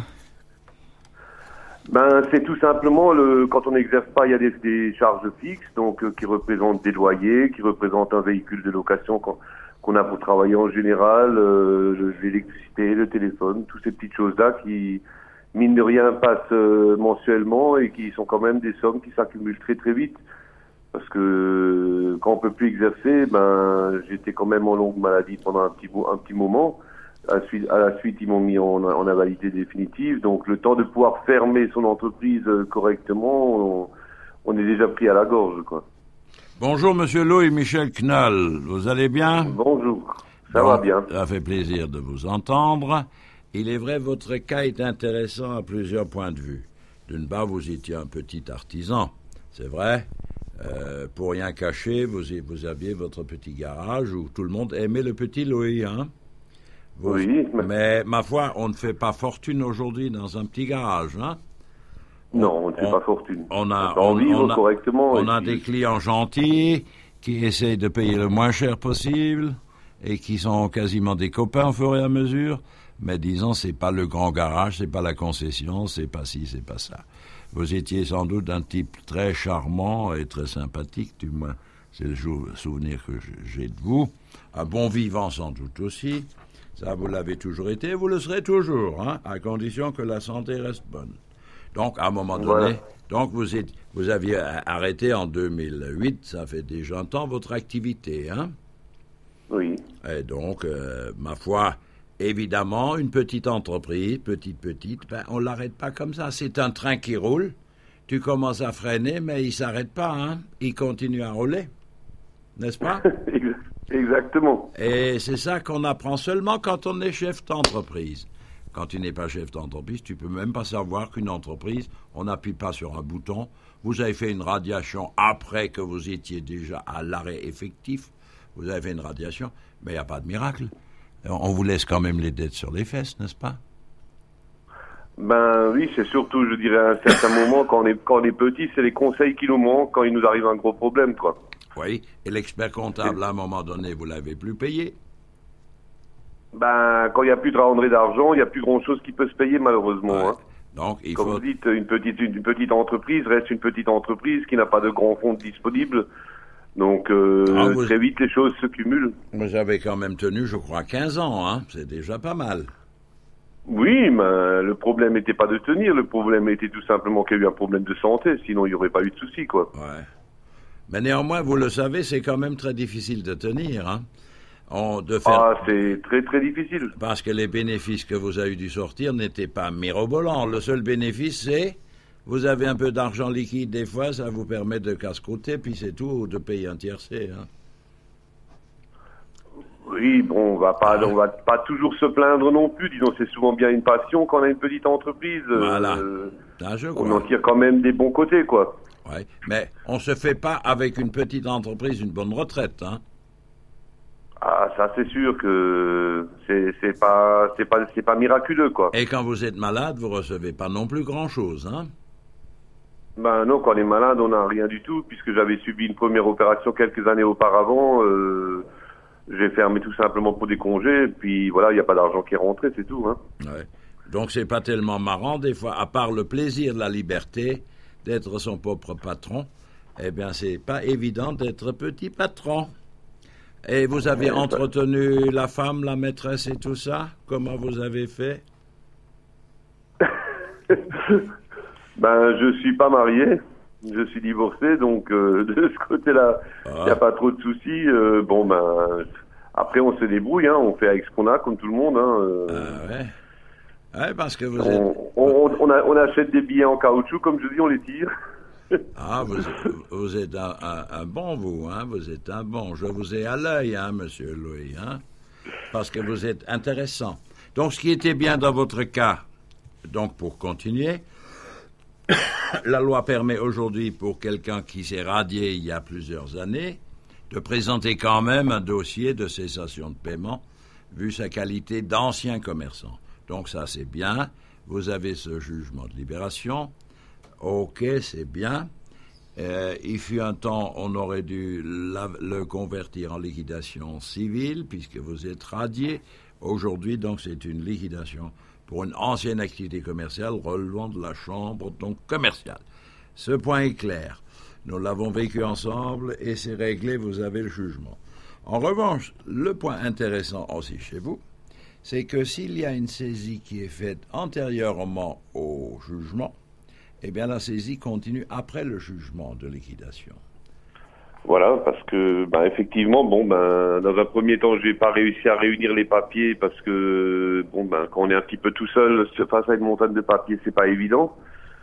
Ben, c'est tout simplement le, quand on n'exerce pas, il y a des, des charges fixes, donc euh, qui représentent des loyers, qui représentent un véhicule de location qu'on, qu'on a pour travailler en général, euh, l'électricité, le téléphone, toutes ces petites choses-là qui, mine de rien, passent euh, mensuellement et qui sont quand même des sommes qui s'accumulent très très vite. Parce que euh, quand on peut plus exercer, ben, j'étais quand même en longue maladie pendant un petit, un petit moment. À la suite, à la suite ils m'ont mis en, en invalidité définitive. Donc le temps de pouvoir fermer son entreprise correctement, on, on est déjà pris à la gorge, quoi. Bonjour Monsieur Louis Michel Knall, vous allez bien? Bonjour, ça bon, va bien. Ça fait plaisir de vous entendre. Il est vrai, votre cas est intéressant à plusieurs points de vue. D'une part, vous étiez un petit artisan, c'est vrai. Euh, pour rien cacher, vous, vous aviez votre petit garage où tout le monde aimait le petit Louis, hein? Vous, oui. Mais ma foi, on ne fait pas fortune aujourd'hui dans un petit garage, hein? Non, on ne fait on, pas fortune. On a, on, on, vivre on a, correctement. On a puis... des clients gentils qui essayent de payer le moins cher possible et qui sont quasiment des copains au fur et à mesure. Mais disons, c'est pas le grand garage, c'est pas la concession, c'est pas ci, c'est pas ça. Vous étiez sans doute un type très charmant et très sympathique, du moins, c'est le souvenir que j'ai de vous. Un bon vivant sans doute aussi. Ça, vous l'avez toujours été, vous le serez toujours, hein, à condition que la santé reste bonne. Donc, à un moment donné, voilà. donc vous, êtes, vous aviez arrêté en deux mille huit, ça fait déjà un temps, votre activité, hein? Oui. Et donc, euh, ma foi, évidemment, une petite entreprise, petite, petite, ben, on ne l'arrête pas comme ça. C'est un train qui roule. Tu commences à freiner, mais il ne s'arrête pas, hein? Il continue à rouler. N'est-ce pas? Exactement. Et c'est ça qu'on apprend seulement quand on est chef d'entreprise. Quand tu n'es pas chef d'entreprise, tu ne peux même pas savoir qu'une entreprise, on n'appuie pas sur un bouton. Vous avez fait une radiation après que vous étiez déjà à l'arrêt effectif. Vous avez fait une radiation, mais il n'y a pas de miracle. On vous laisse quand même les dettes sur les fesses, n'est-ce pas? Ben oui, c'est surtout, je dirais, à un certain moment, quand on est, quand on est petit, c'est les conseils qui nous manquent quand il nous arrive un gros problème, quoi. Oui, et l'expert comptable, à un moment donné, vous l'avez plus payé? Ben, quand il n'y a plus de rentrée d'argent, il n'y a plus grand-chose qui peut se payer, malheureusement. Ouais. Hein. Donc, il Comme faut... vous dites, une petite, une petite entreprise reste une petite entreprise qui n'a pas de grands fonds disponibles. Donc, euh, ah, vous... très vite, les choses se cumulent. Vous avez quand même tenu, je crois, quinze ans, hein. C'est déjà pas mal. Oui, mais le problème n'était pas de tenir. Le problème était tout simplement qu'il y a eu un problème de santé. Sinon, il n'y aurait pas eu de souci, quoi. Ouais. Mais néanmoins, vous le savez, c'est quand même très difficile de tenir, hein. On, de faire... Ah, c'est très très difficile. Parce que les bénéfices que vous avez dû sortir n'étaient pas mirobolants. Le seul bénéfice, c'est... Vous avez un peu d'argent liquide des fois, ça vous permet de casse-côté, puis c'est tout, ou de payer un tiercé. Hein. Oui, bon, on va pas, on va pas toujours se plaindre non plus. Disons, c'est souvent bien une passion quand on a une petite entreprise. Voilà. Euh, ah, je on en tire quand même des bons côtés, quoi. Oui, mais on se fait pas avec une petite entreprise une bonne retraite, hein. Ah, ça c'est sûr que c'est c'est pas c'est pas c'est pas miraculeux, quoi. Et quand vous êtes malade, vous recevez pas non plus grand-chose, hein. Ben non, quand on est malade, on n'a rien du tout, puisque j'avais subi une première opération quelques années auparavant. Euh, j'ai fermé tout simplement pour des congés, et puis voilà, il n'y a pas d'argent qui est rentré, c'est tout. Hein. Ouais. Donc c'est pas tellement marrant, des fois, à part le plaisir de la liberté, d'être son propre patron, eh bien c'est pas évident d'être petit patron. Et vous avez ouais, entretenu la femme, la maîtresse et tout ça? Comment vous avez fait? Ben, je suis pas marié, je suis divorcé, donc euh, de ce côté-là, il ah. n'y a pas trop de soucis. Euh, bon, ben, après on se débrouille, hein, on fait avec ce qu'on a, comme tout le monde. Hein, euh, ah ouais. Ouais, parce que vous on, êtes... On, on, a, on achète des billets en caoutchouc, comme je dis, on les tire. Ah, vous, vous êtes un, un, un bon, vous, hein, vous êtes un bon. Je vous ai à l'œil, hein, monsieur Louis, hein, parce que vous êtes intéressant. Donc, ce qui était bien dans votre cas, donc pour continuer... La loi permet aujourd'hui pour quelqu'un qui s'est radié il y a plusieurs années de présenter quand même un dossier de cessation de paiement vu sa qualité d'ancien commerçant. Donc ça c'est bien, vous avez ce jugement de libération, ok c'est bien. Euh, il fut un temps on aurait dû la, le convertir en liquidation civile puisque vous êtes radié. Aujourd'hui donc c'est une liquidation pour une ancienne activité commerciale relevant de la chambre donc commerciale. Ce point est clair. Nous l'avons vécu ensemble et c'est réglé, vous avez le jugement. En revanche, le point intéressant aussi chez vous, c'est que s'il y a une saisie qui est faite antérieurement au jugement, eh bien la saisie continue après le jugement de liquidation. Voilà, parce que, ben, effectivement, bon, ben, dans un premier temps, j'ai pas réussi à réunir les papiers parce que, bon, ben, quand on est un petit peu tout seul face à une montagne de papiers, c'est pas évident.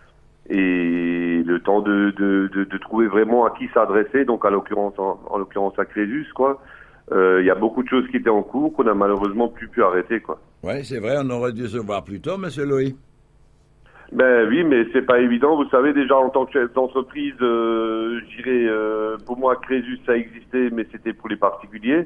Et le temps de, de, de, de trouver vraiment à qui s'adresser, donc à l'occurrence, en, en l'occurrence à Crésus, quoi. Il euh, y a beaucoup de choses qui étaient en cours qu'on a malheureusement plus pu arrêter, quoi. Oui, c'est vrai, on aurait dû se voir plus tôt, monsieur Louis. Ben oui, mais c'est pas évident. Vous savez, déjà en tant que chef d'entreprise, euh, je dirais, euh, pour moi, Crésus, ça existait, mais c'était pour les particuliers.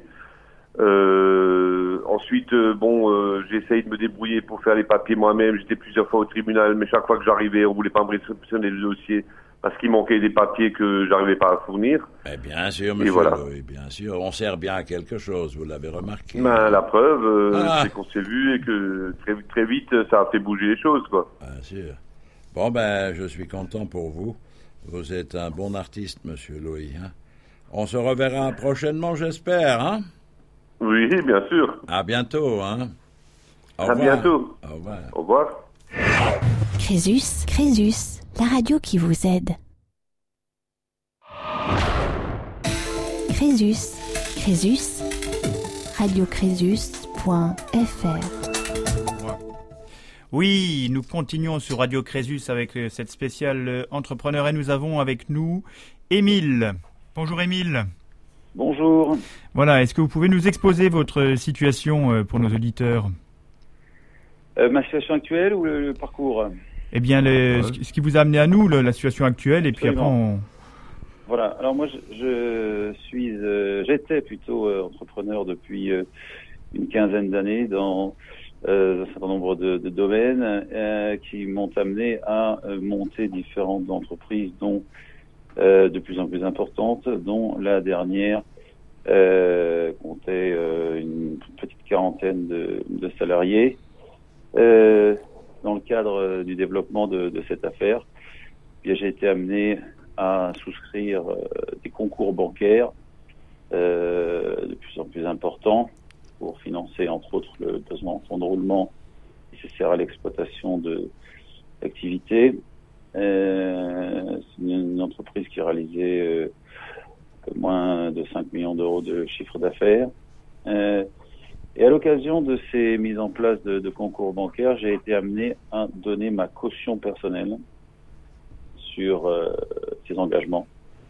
Euh, ensuite, euh, bon, euh, j'ai essayé de me débrouiller pour faire les papiers moi-même. J'étais plusieurs fois au tribunal, mais chaque fois que j'arrivais, on voulait pas me réceptionner le dossier parce qu'il manquait des papiers que j'arrivais pas à fournir. Eh bien sûr, monsieur voilà. Louis, bien sûr. On sert bien à quelque chose, vous l'avez remarqué. Ben, la preuve, euh, ah. c'est qu'on s'est vu et que très, très vite, ça a fait bouger les choses, quoi. Bien sûr. Bon, ben, je suis content pour vous. Vous êtes un bon artiste, monsieur Louis. Hein? On se reverra prochainement, j'espère, hein? Oui, bien sûr. À bientôt, hein? Au à revoir. bientôt. Au revoir. Au revoir. Crésus, Crésus, la radio qui vous aide. Crésus, Crésus, radio crésus point f r. Oui, nous continuons sur Radio Crésus avec cette spéciale entrepreneur et nous avons avec nous Émile. Bonjour Émile. Bonjour. Voilà, est-ce que vous pouvez nous exposer votre situation pour nos auditeurs ? Euh, ma situation actuelle ou le, le parcours ? Eh bien, le, ce, ce qui vous a amené à nous, le, la situation actuelle, et puis Absolument. après on... Voilà, alors moi je, je suis, euh, j'étais plutôt euh, entrepreneur depuis euh, une quinzaine d'années dans euh, un certain nombre de, de domaines euh, qui m'ont amené à euh, monter différentes entreprises, dont euh, de plus en plus importantes, dont la dernière euh, comptait euh, une petite quarantaine de, de salariés. Euh, dans le cadre du développement de, de cette affaire, bien, j'ai été amené à souscrire euh, des concours bancaires euh, de plus en plus importants pour financer, entre autres, le besoin en fonds de roulement nécessaire à l'exploitation de l'activité. Euh, c'est une, une entreprise qui réalisait euh, moins de cinq millions d'euros de chiffre d'affaires. Euh, Et à l'occasion de ces mises en place de, de concours bancaires, j'ai été amené à donner ma caution personnelle sur euh, ces engagements.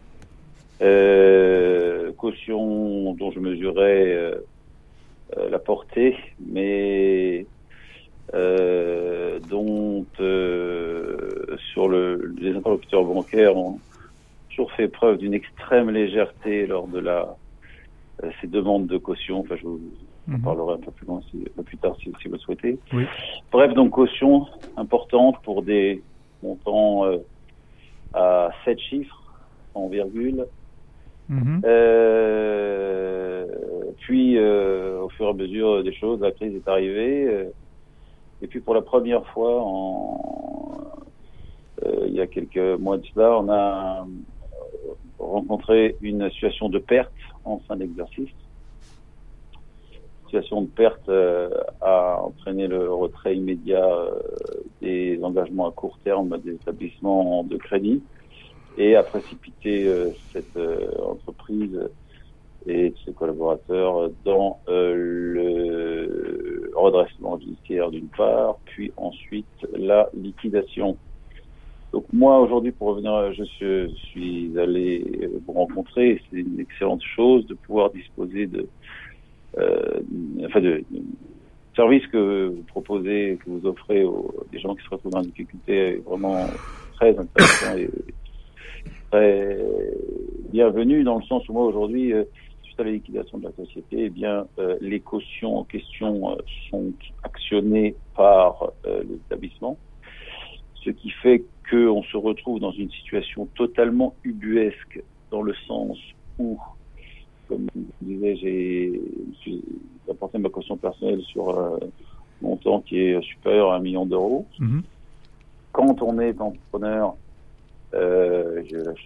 Euh, caution dont je mesurais euh, euh, la portée, mais euh, dont euh, sur le, les interlocuteurs bancaires ont toujours fait preuve d'une extrême légèreté lors de la euh, ces demandes de caution. Enfin, je vous On parlera un peu plus loin, si, un peu plus tard, si, si vous le souhaitez. Oui. Bref, donc caution importante pour des montants euh, à sept chiffres, en virgule. Mm-hmm. Euh, puis, euh, au fur et à mesure des choses, la crise est arrivée. Euh, et puis, pour la première fois, en, euh, il y a quelques mois de cela, on a rencontré une situation de perte en fin d'exercice. Situation de perte euh, a entraîné le retrait immédiat euh, des engagements à court terme des établissements de crédit et a précipité euh, cette euh, entreprise et ses collaborateurs dans euh, le redressement judiciaire d'une part, puis ensuite la liquidation. Donc moi aujourd'hui, pour revenir, je suis, je suis allé vous rencontrer, c'est une excellente chose de pouvoir disposer de Euh, enfin de, de service que vous proposez, que vous offrez aux des gens qui se retrouvent en difficulté est vraiment très intéressant et très bienvenu dans le sens où moi aujourd'hui, euh, suite à la liquidation de la société, eh bien euh, les cautions en question euh, sont actionnées par euh, l'établissement, ce qui fait qu'on se retrouve dans une situation totalement ubuesque dans le sens où, comme je disais, j'ai, j'ai apporté ma caution personnelle sur un montant qui est supérieur à un million d'euros. Mm-hmm. Quand on est entrepreneur, euh, j'ai, la,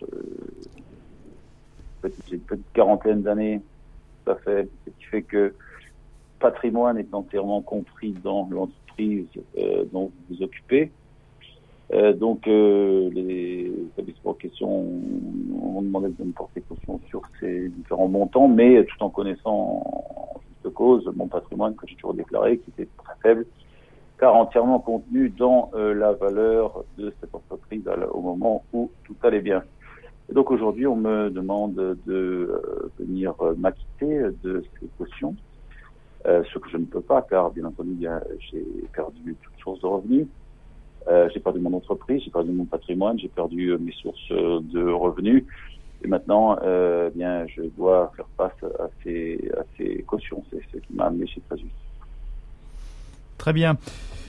euh, j'ai une petite quarantaine d'années, ça fait, ce qui fait que patrimoine est entièrement compris dans l'entreprise euh, dont vous vous occupez. Euh, donc, euh, les établissements en question ont demandé de me porter caution sur ces différents montants, mais tout en connaissant en juste cause mon patrimoine que j'ai toujours déclaré, qui était très faible, car entièrement contenu dans euh, la valeur de cette entreprise au moment où tout allait bien. Et donc aujourd'hui, on me demande de euh, venir euh, m'acquitter de ces cautions, euh, ce que je ne peux pas, car bien entendu, bien, j'ai perdu toute source de revenus. Euh, j'ai perdu mon entreprise, j'ai perdu mon patrimoine, j'ai perdu euh, mes sources euh, de revenus. Et maintenant, euh, bien, je dois faire face à ces, à ces cautions. C'est ce qui m'a amené chez Crésus. Très bien.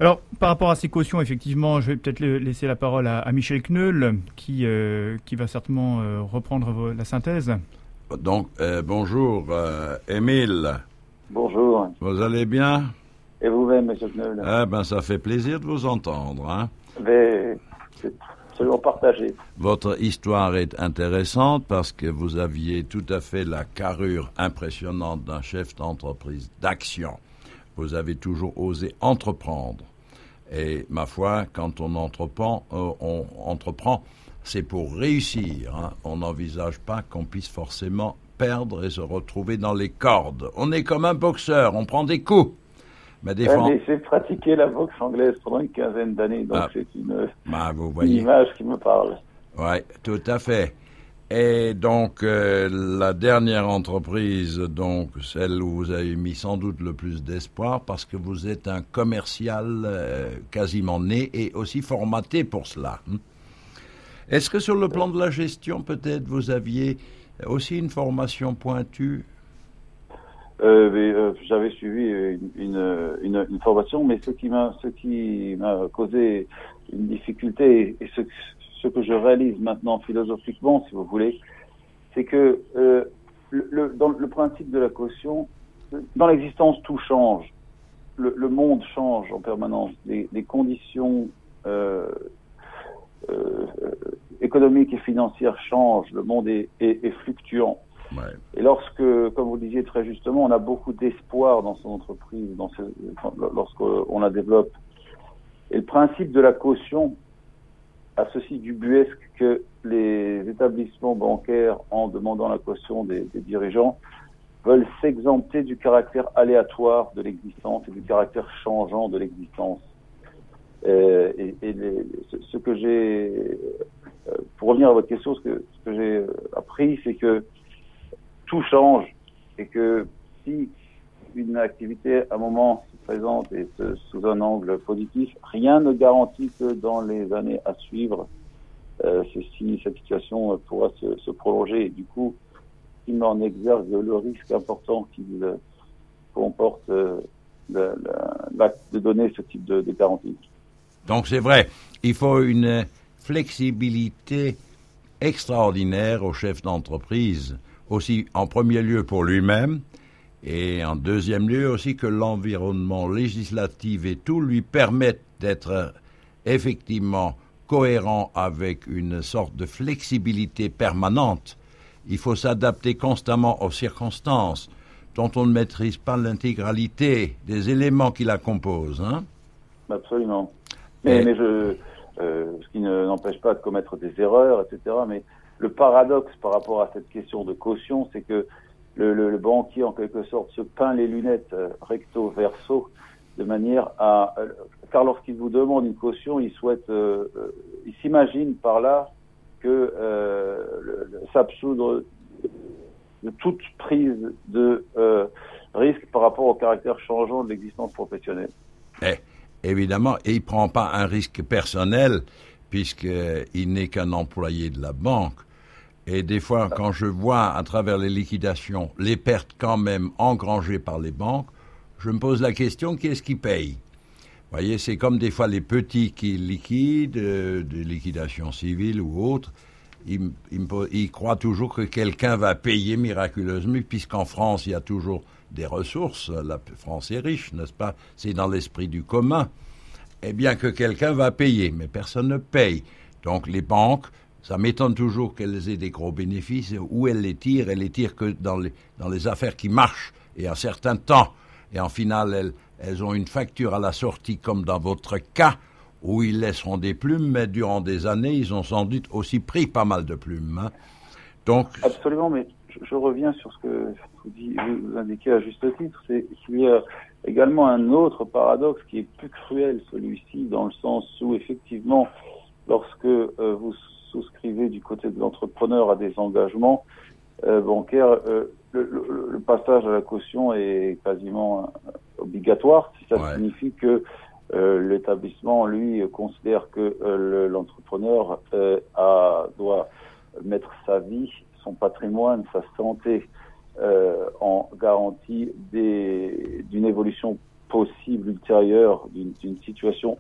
Alors, par rapport à ces cautions, effectivement, je vais peut-être laisser la parole à, à Michel Kneul, qui, euh, qui va certainement euh, reprendre la synthèse. Donc, euh, bonjour, euh, Émile. Bonjour. Vous allez bien? Et vous-même, M. Kneul? Eh ben, ça fait plaisir de vous entendre, hein. Mais c'est absolument partagé. Votre histoire est intéressante parce que vous aviez tout à fait la carrure impressionnante d'un chef d'entreprise d'action. Vous avez toujours osé entreprendre. Et ma foi, quand on entreprend, euh, on entreprend, c'est pour réussir. Hein. On n'envisage pas qu'on puisse forcément perdre et se retrouver dans les cordes. On est comme un boxeur, on prend des coups. Mais des ouais, fois... mais j'ai pratiqué la boxe anglaise pendant une quinzaine d'années, donc ah, c'est une, bah, vous une voyez. image qui me parle. Oui, tout à fait. Et donc, euh, la dernière entreprise, donc celle où vous avez mis sans doute le plus d'espoir, parce que vous êtes un commercial euh, quasiment né et aussi formaté pour cela. Hein. Est-ce que sur le plan de la gestion, peut-être, vous aviez aussi une formation pointue? euh, mais, euh, J'avais suivi une, une, une, une formation, mais ce qui m'a, ce qui m'a causé une difficulté, et ce Ce que je réalise maintenant philosophiquement, si vous voulez, c'est que euh, le, le, dans le principe de la caution, dans l'existence, tout change. Le, le monde change en permanence. Les, les conditions euh, euh, économiques et financières changent. Le monde est, est, est fluctuant. Ouais. Et lorsque, comme vous le disiez très justement, on a beaucoup d'espoir dans son entreprise, dans ce, lorsqu'on la développe. Et le principe de la caution a ceci d'ubuesque que les établissements bancaires, en demandant la caution des, des dirigeants, veulent s'exempter du caractère aléatoire de l'existence et du caractère changeant de l'existence. Euh, et et les, ce, ce que j'ai, euh, pour revenir à votre question, ce que, ce que j'ai appris, c'est que tout change et que si une activité, à un moment, se présente et se, sous un angle positif, rien ne garantit que dans les années à suivre, euh, si cette situation pourra se, se prolonger. Et du coup, il met en exergue le risque important qu'il euh, comporte euh, l'acte de donner ce type de, de garantie. Donc c'est vrai, il faut une flexibilité extraordinaire au chef d'entreprise, aussi en premier lieu pour lui-même, et en deuxième lieu aussi que l'environnement législatif et tout lui permettent d'être effectivement cohérent avec une sorte de flexibilité permanente. Il faut s'adapter constamment aux circonstances dont on ne maîtrise pas l'intégralité des éléments qui la composent. Hein? Absolument. Mais, et... mais je, euh, ce qui ne, n'empêche pas de commettre des erreurs, et cetera. Mais le paradoxe par rapport à cette question de caution, c'est que Le, le, le banquier, en quelque sorte, se peint les lunettes euh, recto verso de manière à... Euh, car lorsqu'il vous demande une caution, il souhaite... Euh, euh, il s'imagine par là que euh, le, le, s'absoudre de toute prise de euh, risque par rapport au caractère changeant de l'existence professionnelle. Eh, évidemment, et il ne prend pas un risque personnel puisqu'il n'est qu'un employé de la banque. Et des fois, quand je vois à travers les liquidations les pertes quand même engrangées par les banques, je me pose la question, qui est-ce qui paye? Vous voyez, c'est comme des fois les petits qui liquident, euh, des liquidations civiles ou autres, ils, ils, ils croient toujours que quelqu'un va payer miraculeusement, puisqu'en France, il y a toujours des ressources, la France est riche, n'est-ce pas? C'est dans l'esprit du commun. Eh bien que quelqu'un va payer, mais personne ne paye. Donc les banques... Ça m'étonne toujours qu'elles aient des gros bénéfices. Où elles les tirent, elles les tirent que dans les, dans les affaires qui marchent et à certains temps. Et en final, elles, elles ont une facture à la sortie, comme dans votre cas, où ils laisseront des plumes, mais durant des années, ils ont sans doute aussi pris pas mal de plumes. Hein. Donc... Absolument, mais je, je reviens sur ce que vous, dit, vous indiquez à juste titre. C'est qu'il y a également un autre paradoxe qui est plus cruel, celui-ci, dans le sens où, effectivement, lorsque euh, vous souscrivez du côté de l'entrepreneur à des engagements euh, bancaires, euh, le, le, le passage à la caution est quasiment euh, obligatoire. Si ça ouais. signifie que euh, l'établissement, lui, considère que euh, le, l'entrepreneur euh, a, doit mettre sa vie, son patrimoine, sa santé euh, en garantie des, d'une évolution possible ultérieure d'une, d'une situation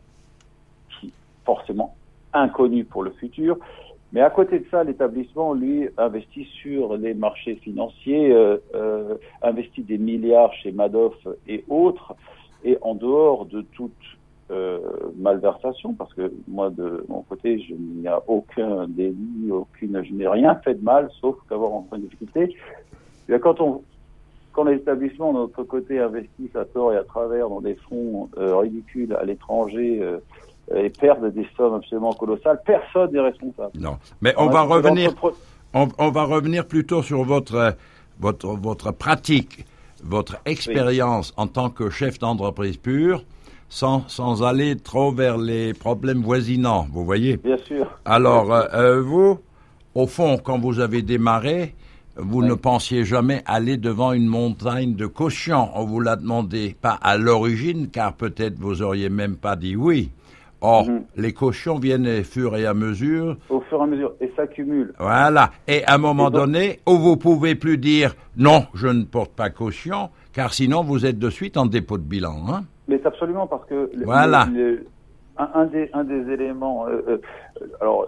qui est forcément inconnue pour le futur. Mais à côté de ça, l'établissement, lui, investit sur les marchés financiers, euh, euh, investit des milliards chez Madoff et autres, et en dehors de toute euh, malversation, parce que moi, de mon côté, je, il n'y a aucun délit, aucune, je n'ai rien fait de mal, sauf qu'avoir en une difficulté. Et quand on, quand les établissements de notre côté investissent à tort et à travers dans des fonds euh, ridicules à l'étranger, euh, et perdent des sommes absolument colossales, personne n'est responsable. Non, mais on, on va revenir, on, on va revenir plutôt sur votre, votre, votre pratique, votre expérience oui. en tant que chef d'entreprise pure, sans, sans aller trop vers les problèmes voisinants, vous voyez. Bien sûr. Alors, Bien sûr. Euh, vous, au fond, quand vous avez démarré, vous oui. ne pensiez jamais aller devant une montagne de caution. On vous l'a demandé, pas à l'origine, car peut-être vous auriez même pas dit oui. Or, mm-hmm. les cautions viennent au fur et à mesure. Au fur et à mesure, et s'accumulent. Voilà. Et à un moment donc, donné, où vous pouvez plus dire non, je ne porte pas caution, car sinon vous êtes de suite en dépôt de bilan. Hein? Mais c'est absolument parce que voilà. le, le, un, un, des, un des éléments. Euh, euh, alors,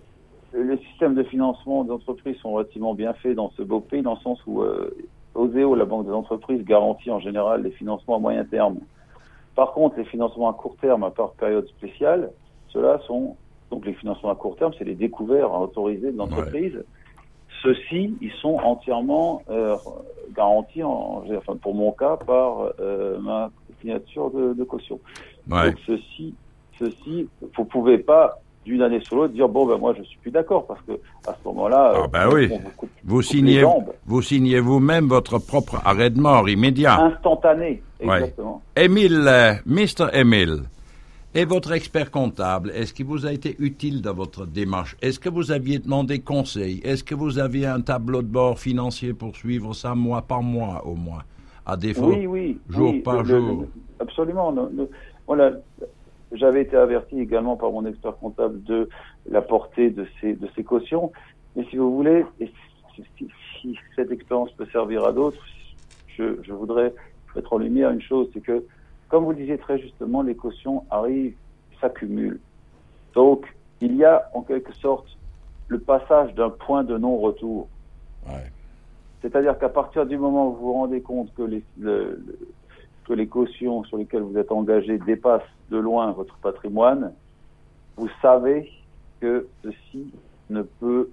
les systèmes de financement d'entreprises sont relativement bien faits dans ce beau pays, dans le sens où euh, O S E O, la Banque des entreprises, garantit en général les financements à moyen terme. Par contre, les financements à court terme, à part période spéciale, ceux-là sont, donc les financements à court terme, c'est les découverts autorisés de l'entreprise. Ouais. Ceux-ci, ils sont entièrement euh, garantis, en, enfin pour mon cas, par euh, ma signature de, de caution. Ouais. Donc ceux-ci, ceux-ci, vous pouvez pas d'une année sur l'autre dire bon ben moi je suis plus d'accord parce que à ce moment-là, ah ben euh, oui, vous, coupe, vous signez, vous signez vous-même votre propre arrêt de mort immédiat, instantané. Exactement. Ouais. Émile, euh, mister Émile, et votre expert comptable, est-ce qu'il vous a été utile dans votre démarche? Est-ce que vous aviez demandé conseil? Est-ce que vous aviez un tableau de bord financier pour suivre ça mois par mois au moins, à défaut, oui, oui, jour oui, par le, jour? Le, absolument. Le, le, voilà. J'avais été averti également par mon expert comptable de la portée de ces, de ces cautions. Mais si vous voulez, et si, si, si cette expérience peut servir à d'autres, je, je voudrais mettre en lumière une chose, c'est que, comme vous le disiez très justement, les cautions arrivent, s'accumulent. Donc, il y a en quelque sorte le passage d'un point de non-retour. Ouais. C'est-à-dire qu'à partir du moment où vous vous rendez compte que les, le, le, que les cautions sur lesquelles vous êtes engagé dépassent de loin votre patrimoine, vous savez que ceci ne peut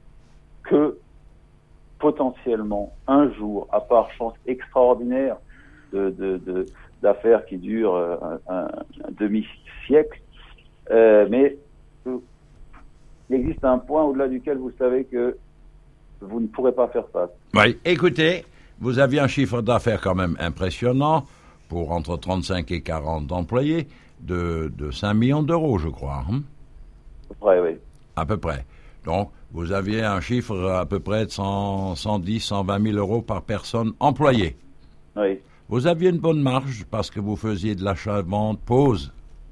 que potentiellement un jour, à part chance extraordinaire de, de, de d'affaires qui durent un, un, un demi-siècle, euh, mais euh, il existe un point au-delà duquel vous savez que vous ne pourrez pas faire face. Oui, écoutez, vous aviez un chiffre d'affaires quand même impressionnant pour entre trente-cinq et quarante employés de, de cinq millions d'euros, je crois. Hein? À peu près, oui. À peu près. Donc, vous aviez un chiffre à peu près de cent, cent dix, cent vingt mille euros par personne employée. Oui. Vous aviez une bonne marge parce que vous faisiez de l'achat-vente pause.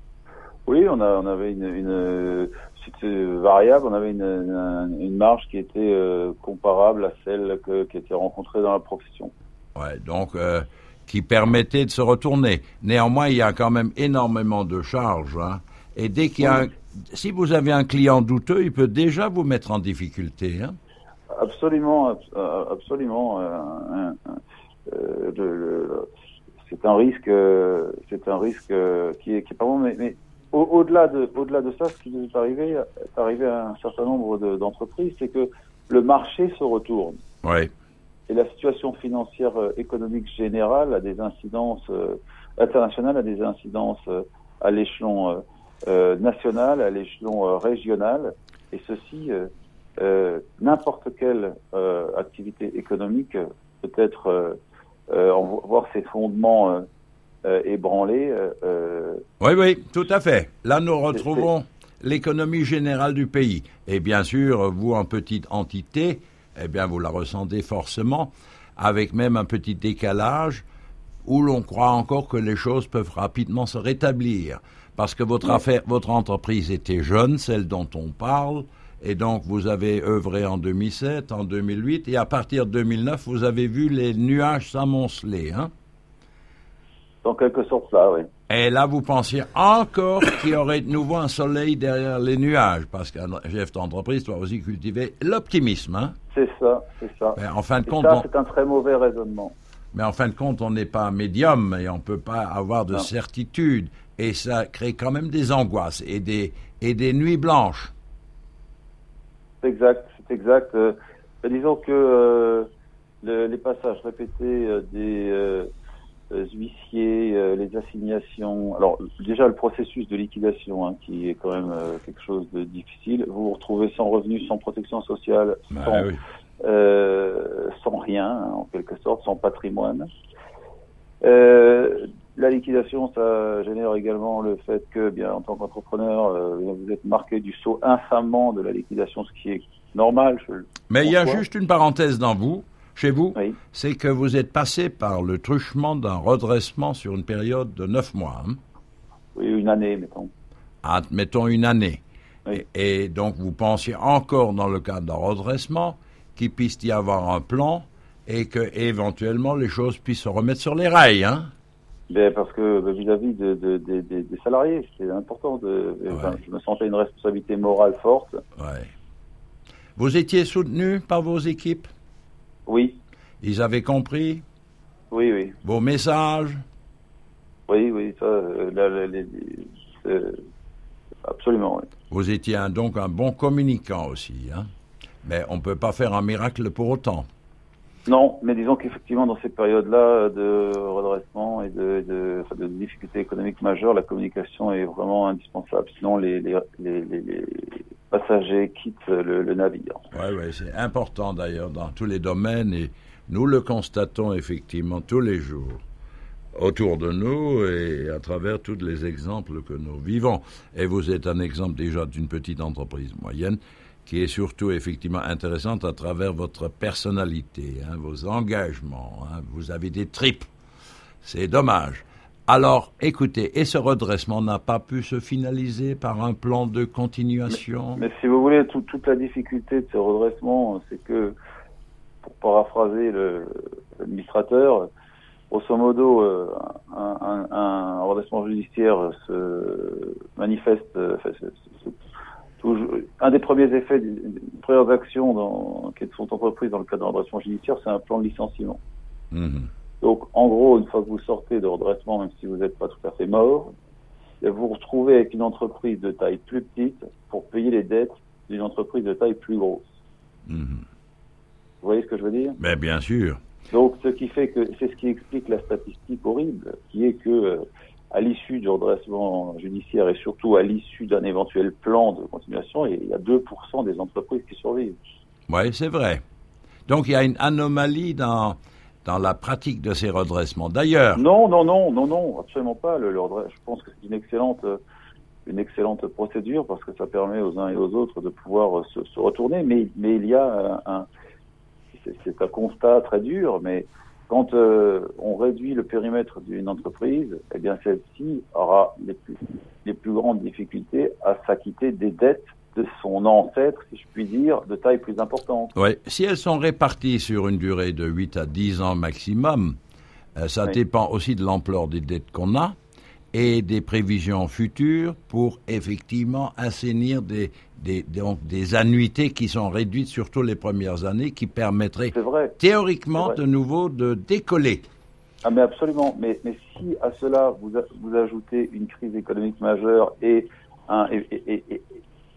Oui, on, a, on avait une, une c'était variable, on avait une, une, une marge qui était euh, comparable à celle que, qui était rencontrée dans la profession. Ouais, donc euh, qui permettait de se retourner. Néanmoins, il y a quand même énormément de charges. Hein, et dès qu'il y a, oui. un, si vous avez un client douteux, il peut déjà vous mettre en difficulté. Hein. Absolument, absolument. Euh, un, un, Euh, le, le, c'est un risque, euh, c'est un risque euh, qui est, qui est pas bon. Mais, mais au, au-delà de, au-delà de ça, ce qui nous est arrivé, est arrivé à un certain nombre de, d'entreprises, c'est que le marché se retourne. Oui. Et la situation financière euh, économique générale a des incidences euh, internationales, a des incidences euh, à l'échelon euh, euh, national, à l'échelon euh, régional. Et ceci, euh, euh, n'importe quelle euh, activité économique euh, peut être euh, Euh, voir ses fondements euh, euh, ébranlés. Euh, oui, oui, tout à fait. Là, nous retrouvons c'est... l'économie générale du pays. Et bien sûr, vous, en petite entité, eh bien, vous la ressentez forcément, avec même un petit décalage où l'on croit encore que les choses peuvent rapidement se rétablir. Parce que votre oui. affaire, votre entreprise était jeune, celle dont on parle, et donc, vous avez œuvré en deux mille sept, en deux mille huit, et à partir de deux mille neuf, vous avez vu les nuages s'amonceler, hein? C'est en quelque sorte ça, oui. Et là, vous pensiez encore qu'il y aurait de nouveau un soleil derrière les nuages, parce qu'un chef d'entreprise doit aussi cultiver l'optimisme, hein? C'est ça, c'est ça. Mais en fin de et compte, ça, on... c'est un très mauvais raisonnement. Mais en fin de compte, on n'est pas médium et on ne peut pas avoir de Non. certitude. Et ça crée quand même des angoisses et des, et des nuits blanches. C'est exact, c'est exact. Euh, disons que euh, le, les passages répétés euh, des euh, euh, huissiers, euh, les assignations. Alors déjà le processus de liquidation, hein, qui est quand même euh, quelque chose de difficile. Vous vous retrouvez sans revenu, sans protection sociale, Bah, sans, oui. euh, sans rien, hein, en quelque sorte, sans patrimoine. Euh, la liquidation, ça génère également le fait que, bien, en tant qu'entrepreneur, euh, vous êtes marqué du sceau infamant de la liquidation, ce qui est normal. Je le Mais il y a conçois. juste une parenthèse dans vous, chez vous, Oui. c'est que vous êtes passé par le truchement d'un redressement sur une période de neuf mois. Hein? Oui, une année, mettons. Admettons une année. Oui. Et, et donc vous pensiez encore dans le cadre d'un redressement qu'il puisse y avoir un plan et que éventuellement les choses puissent se remettre sur les rails, hein? Ben, parce que ben, vis-à-vis de, de, de, de- des salariés, c'est important. De, enfin, je me sentais une responsabilité morale forte. Ouais. Vous étiez soutenu par vos équipes? Oui, Ils avaient compris oui, oui, vos messages? oui, oui, ça, euh, la- la- les- les- c'est- absolument. Oui. Vous étiez un- donc un bon communicant aussi, hein? Mais on ne peut pas faire un miracle pour autant. Non, mais disons qu'effectivement, dans ces périodes-là de redressement et de, de, enfin, de difficultés économiques majeures, la communication est vraiment indispensable. Sinon, les, les, les, les, les passagers quittent le, le navire. Oui, ouais, c'est important d'ailleurs dans tous les domaines et nous le constatons effectivement tous les jours autour de nous et à travers tous les exemples que nous vivons. Et vous êtes un exemple déjà d'une petite entreprise moyenne qui est surtout effectivement intéressante à travers votre personnalité, hein, vos engagements. Hein, vous avez des tripes. C'est dommage. Alors, écoutez, et ce redressement n'a pas pu se finaliser par un plan de continuation? Mais si vous voulez, tout, toute la difficulté de ce redressement, c'est que, pour paraphraser le- l'administrateur, grosso modo, euh, un, un, un redressement judiciaire se manifeste, euh, enfin, se- se- toujours- un des premiers effets, des des premières actions dans, qui sont entreprises dans le cadre d'un redressement judiciaire, c'est un plan de licenciement. Mhm. Donc, en gros, une fois que vous sortez de redressement, même si vous n'êtes pas tout à fait mort, vous vous retrouvez avec une entreprise de taille plus petite pour payer les dettes d'une entreprise de taille plus grosse. Mhm. Vous voyez ce que je veux dire? Mais bien sûr. Donc, ce qui fait que c'est ce qui explique la statistique horrible, qui est que euh, à l'issue du redressement judiciaire et surtout à l'issue d'un éventuel plan de continuation, il y a deux pour cent des entreprises qui survivent. Oui, c'est vrai. Donc il y a une anomalie dans, dans la pratique de ces redressements. D'ailleurs, Non, non, non, non, non, absolument pas. Le, le redress- je pense que c'est une excellente, euh, une excellente procédure parce que ça permet aux uns et aux autres de pouvoir euh, se, se retourner. Mais, mais il y a euh, un, c'est, c'est un constat très dur, mais quand euh, on réduit le périmètre d'une entreprise, eh bien celle-ci aura les plus, les plus grandes difficultés à s'acquitter des dettes de son ancêtre, si je puis dire, de taille plus importante. ouais, si elles sont réparties sur une durée de huit à dix ans maximum, euh, ça Oui. dépend aussi de l'ampleur des dettes qu'on a et des prévisions futures pour effectivement assainir des, des, donc des annuités qui sont réduites surtout les premières années qui permettraient C'est vrai. théoriquement C'est vrai. de nouveau de décoller. Ah mais absolument. Mais, mais si à cela vous, a- vous ajoutez une crise économique majeure et, un, et, et, et, et,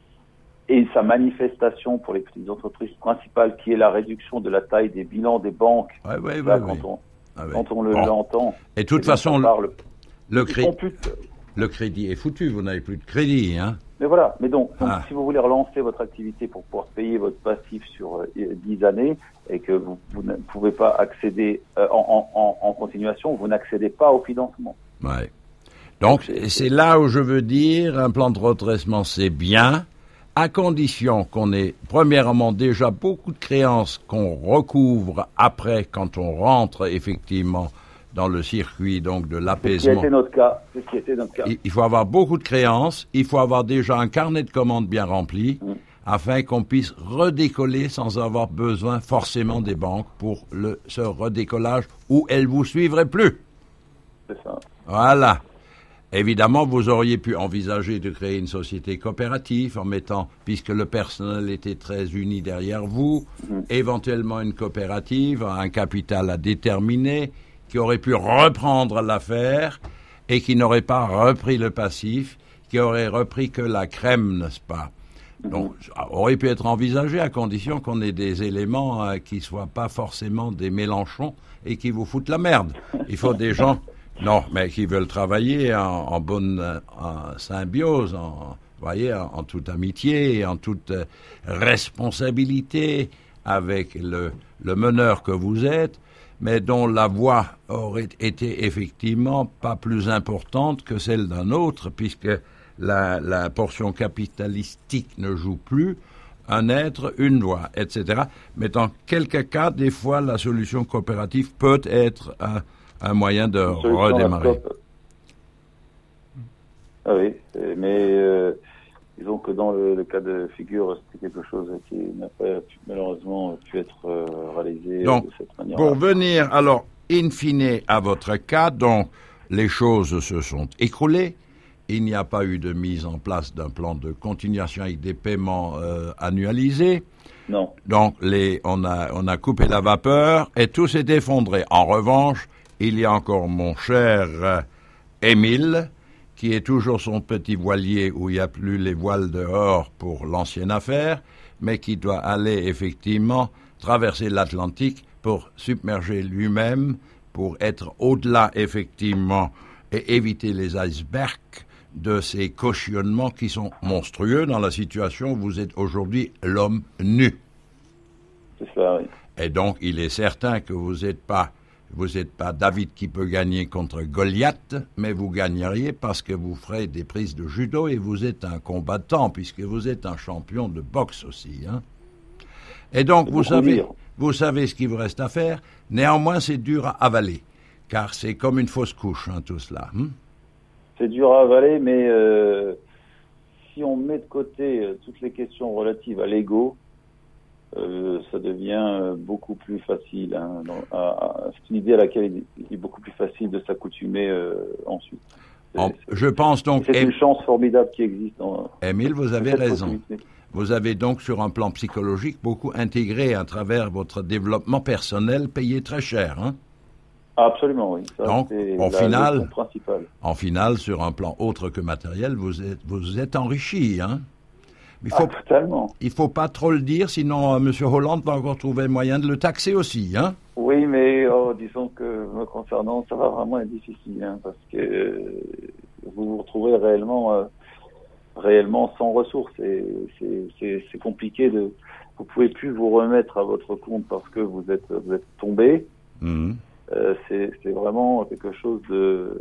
et sa manifestation pour les petites entreprises principales, qui est la réduction de la taille des bilans des banques, Ouais, ouais, là, ouais, quand, ouais. on, Ah ouais. quand on le, Bon. l'entend, Et de toute eh bien, façon, ça le, parle. le, Ils cré- computent. le crédit est foutu, vous n'avez plus de crédit, hein. Mais voilà. Mais donc, donc Ah. si vous voulez relancer votre activité pour pouvoir payer votre passif sur euh, dix années et que vous, vous ne pouvez pas accéder euh, en, en, en, en continuation, vous n'accédez pas au financement. Ouais. Donc, c'est là où je veux dire, un plan de redressement, c'est bien, à condition qu'on ait, premièrement, déjà beaucoup de créances qu'on recouvre après, quand on rentre effectivement dans le circuit donc de C'est ce qui a l'apaisement. été notre cas. C'est ce qui a été notre cas. Il il faut avoir beaucoup de créances, il faut avoir déjà un carnet de commandes bien rempli, Mm. afin qu'on puisse redécoller sans avoir besoin forcément des banques pour le, ce redécollage où elles vous suivraient plus. C'est ça. Voilà. Évidemment, vous auriez pu envisager de créer une société coopérative en mettant, puisque le personnel était très uni derrière vous, mmh. éventuellement une coopérative, un capital à déterminer, qui aurait pu reprendre l'affaire et qui n'aurait pas repris le passif, qui aurait repris que la crème, n'est-ce pas? Mmh. Donc, ça aurait pu être envisagé à condition qu'on ait des éléments euh, qui ne soient pas forcément des Mélenchon et qui vous foutent la merde. Il faut des gens... Non, mais qui veulent travailler en, en bonne en symbiose, en, voyez, en, en toute amitié, en toute euh, responsabilité avec le, le meneur que vous êtes, mais dont la voix aurait été effectivement pas plus importante que celle d'un autre, puisque la, la portion capitalistique ne joue plus, un être, une voix, et cetera. Mais dans quelques cas, des fois, la solution coopérative peut être un un moyen de redémarrer. Ah oui, mais euh, disons que dans le, le cas de figure, c'était quelque chose qui n'a pas pu, malheureusement pu être euh, réalisé donc, de cette manière. Pour venir, alors, in fine, à votre cas, donc, les choses se sont écroulées. Il n'y a pas eu de mise en place d'un plan de continuation avec des paiements euh, annualisés. Non. Donc, les, on a, on a coupé la vapeur et tout s'est effondré. En revanche, il y a encore mon cher euh, Émile, qui est toujours son petit voilier où il n'y a plus les voiles dehors pour l'ancienne affaire, mais qui doit aller effectivement traverser l'Atlantique pour submerger lui-même, pour être au-delà effectivement et éviter les icebergs de ces cautionnements qui sont monstrueux dans la situation où vous êtes aujourd'hui l'homme nu. C'est ça, oui. Et donc, il est certain que vous n'êtes pas Vous n'êtes pas David qui peut gagner contre Goliath, mais vous gagneriez parce que vous ferez des prises de judo et vous êtes un combattant, puisque vous êtes un champion de boxe aussi. Hein. Et donc, vous savez, vous savez ce qu'il vous reste à faire. Néanmoins, c'est dur à avaler, car c'est comme une fausse couche, hein, tout cela. Hein. C'est dur à avaler, mais euh, si on met de côté euh, toutes les questions relatives à l'ego, Euh, ça devient beaucoup plus facile. Hein, dans, à, à, c'est une idée à laquelle il, il est beaucoup plus facile de s'accoutumer euh, ensuite. C'est, en, c'est, je pense donc... C'est une chance formidable qui existe. Dans, Émile, vous avez raison. Vous avez donc, sur un plan psychologique, beaucoup intégré à travers votre développement personnel payé très cher. Hein? Absolument, oui. Ça, donc, c'est en la final, principale. En final, sur un plan autre que matériel, vous êtes, vous êtes enrichi, hein? Il faut, ah, totalement. Il faut pas trop le dire, sinon euh, M. Hollande va encore trouver moyen de le taxer aussi, hein. Oui, mais oh, disons que me concernant, ça va vraiment être difficile, hein, parce que euh, vous vous retrouverez réellement, euh, réellement sans ressources. Et c'est, c'est, c'est compliqué de. Vous pouvez plus vous remettre à votre compte parce que vous êtes, vous êtes tombé. Mmh. Euh, c'est, c'est vraiment quelque chose de.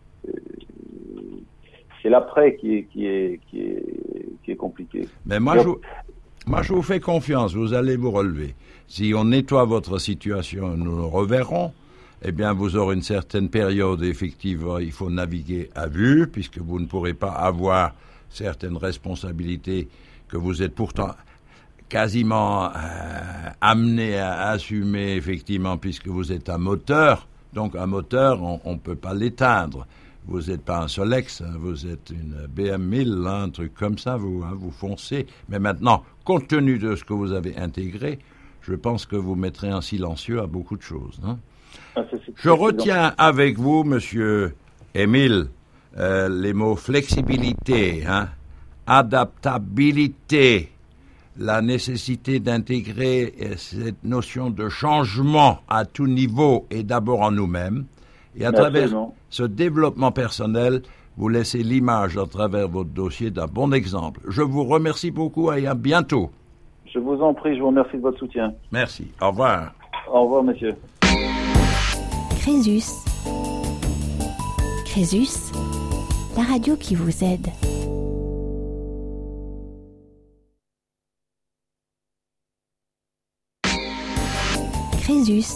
C'est l'après qui est, qui est, qui est, qui est compliqué. Mais moi, je, moi, je vous fais confiance, vous allez vous relever. Si on nettoie votre situation, nous le reverrons, eh bien, vous aurez une certaine période, effectivement, il faut naviguer à vue, puisque vous ne pourrez pas avoir certaines responsabilités que vous êtes pourtant quasiment euh, amené à assumer, effectivement, puisque vous êtes un moteur. Donc, un moteur, on ne peut pas l'éteindre. Vous n'êtes pas un Solex, hein, vous êtes une B M mille, hein, un truc comme ça, vous, hein, vous foncez. Mais maintenant, compte tenu de ce que vous avez intégré, je pense que vous mettrez un silencieux à beaucoup de choses. Hein. Ah, c'est, c'est je retiens avec vous, monsieur Émile, euh, les mots flexibilité, hein, adaptabilité, la nécessité d'intégrer cette notion de changement à tout niveau et d'abord en nous-mêmes. Et à travers Absolument. ce développement personnel, vous laissez l'image à travers votre dossier d'un bon exemple. Je vous remercie beaucoup et à bientôt. Je vous en prie, je vous remercie de votre soutien. Merci. Au revoir. Au revoir, monsieur. Crésus. Crésus, la radio qui vous aide. Crésus.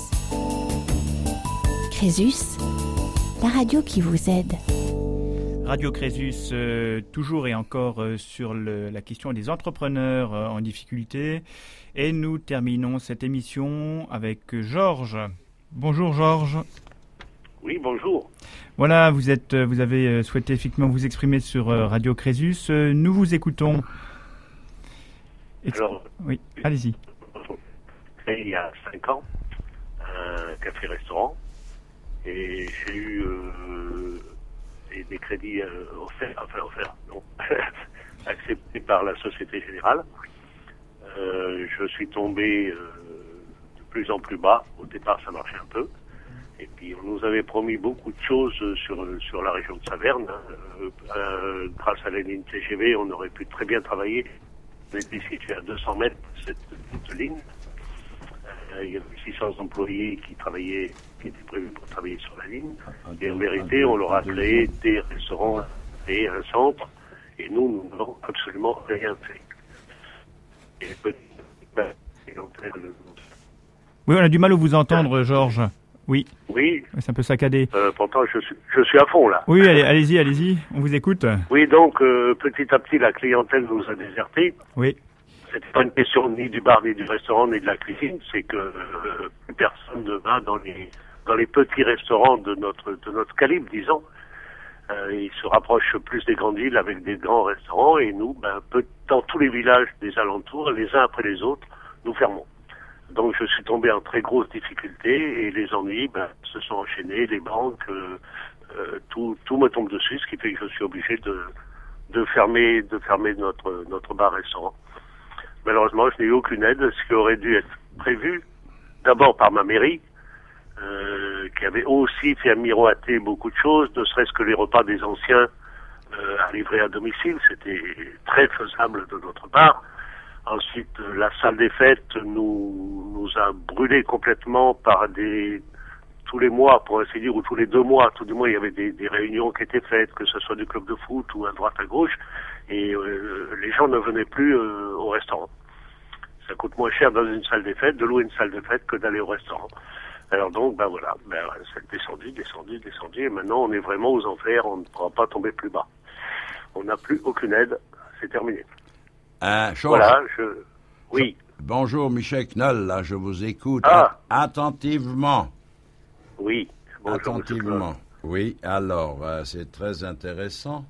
Crésus, la radio qui vous aide. Radio Crésus, euh, toujours et encore euh, sur le, la question des entrepreneurs euh, en difficulté. Et nous terminons cette émission avec Georges. Bonjour Georges. Oui, bonjour. Voilà, vous êtes, vous avez souhaité effectivement vous exprimer sur Radio Crésus. Nous vous écoutons. Ex- Alors, oui, allez-y. Il y a cinq ans, un café-restaurant, et j'ai eu euh, des, des crédits euh, offerts, enfin offerts, non, acceptés par la Société Générale. Euh, je suis tombé euh, de plus en plus bas. Au départ, ça marchait un peu. Et puis, on nous avait promis beaucoup de choses sur, sur la région de Saverne. Euh, euh, grâce à la ligne T G V, on aurait pu très bien travailler. On était situé à deux cents mètres de cette petite ligne. Euh, il y avait six cents employés qui travaillaient, qui étaient prévus pour travailler sur la ligne. Et en vérité, on leur a créé des restaurants et un centre. Et nous, nous n'avons absolument rien fait. Et peut- ben, et donc, le- Oui, on a du mal à vous entendre, Georges. Oui. Oui. C'est un peu saccadé. Euh, pourtant, je suis, je suis à fond, là. Oui, allez, allez-y, allez-y. On vous écoute. Oui, donc, euh, petit à petit, la clientèle nous a désertés. Oui. C'est pas une question ni du bar, ni du restaurant, ni de la cuisine. C'est que euh, plus personne ne va dans les, dans les petits restaurants de notre, de notre calibre, disons. Euh, ils se rapprochent plus des grandes villes avec des grands restaurants. Et nous, ben, peu, dans tous les villages des alentours, les uns après les autres, nous fermons. Donc je suis tombé en très grosse difficulté et les ennuis ben, se sont enchaînés, les banques, euh, euh, tout, tout me tombe dessus, ce qui fait que je suis obligé de, de fermer, de fermer notre, notre bar-restaurant. Malheureusement, je n'ai eu aucune aide, ce qui aurait dû être prévu d'abord par ma mairie, euh, qui avait aussi fait miroiter beaucoup de choses, ne serait-ce que les repas des anciens euh, à livrer à domicile, c'était très faisable de notre part. Ensuite, la salle des fêtes nous, nous a brûlé complètement par des, tous les mois, pour ainsi dire, ou tous les deux mois, tout du moins, il y avait des, des réunions qui étaient faites, que ce soit du club de foot ou à droite à gauche, et euh, les gens ne venaient plus euh, au restaurant. Ça coûte moins cher dans une salle des fêtes, de louer une salle de fête que d'aller au restaurant. Alors donc, ben voilà, ben, c'est descendu, descendu, descendu, et maintenant on est vraiment aux enfers, on ne pourra pas tomber plus bas. On n'a plus aucune aide, c'est terminé. Euh, chose, voilà, je... Oui. Bonjour, Michel Knoll, là, je vous écoute ah. attentivement. Oui. Bonjour, attentivement. Oui, alors, euh, c'est très intéressant,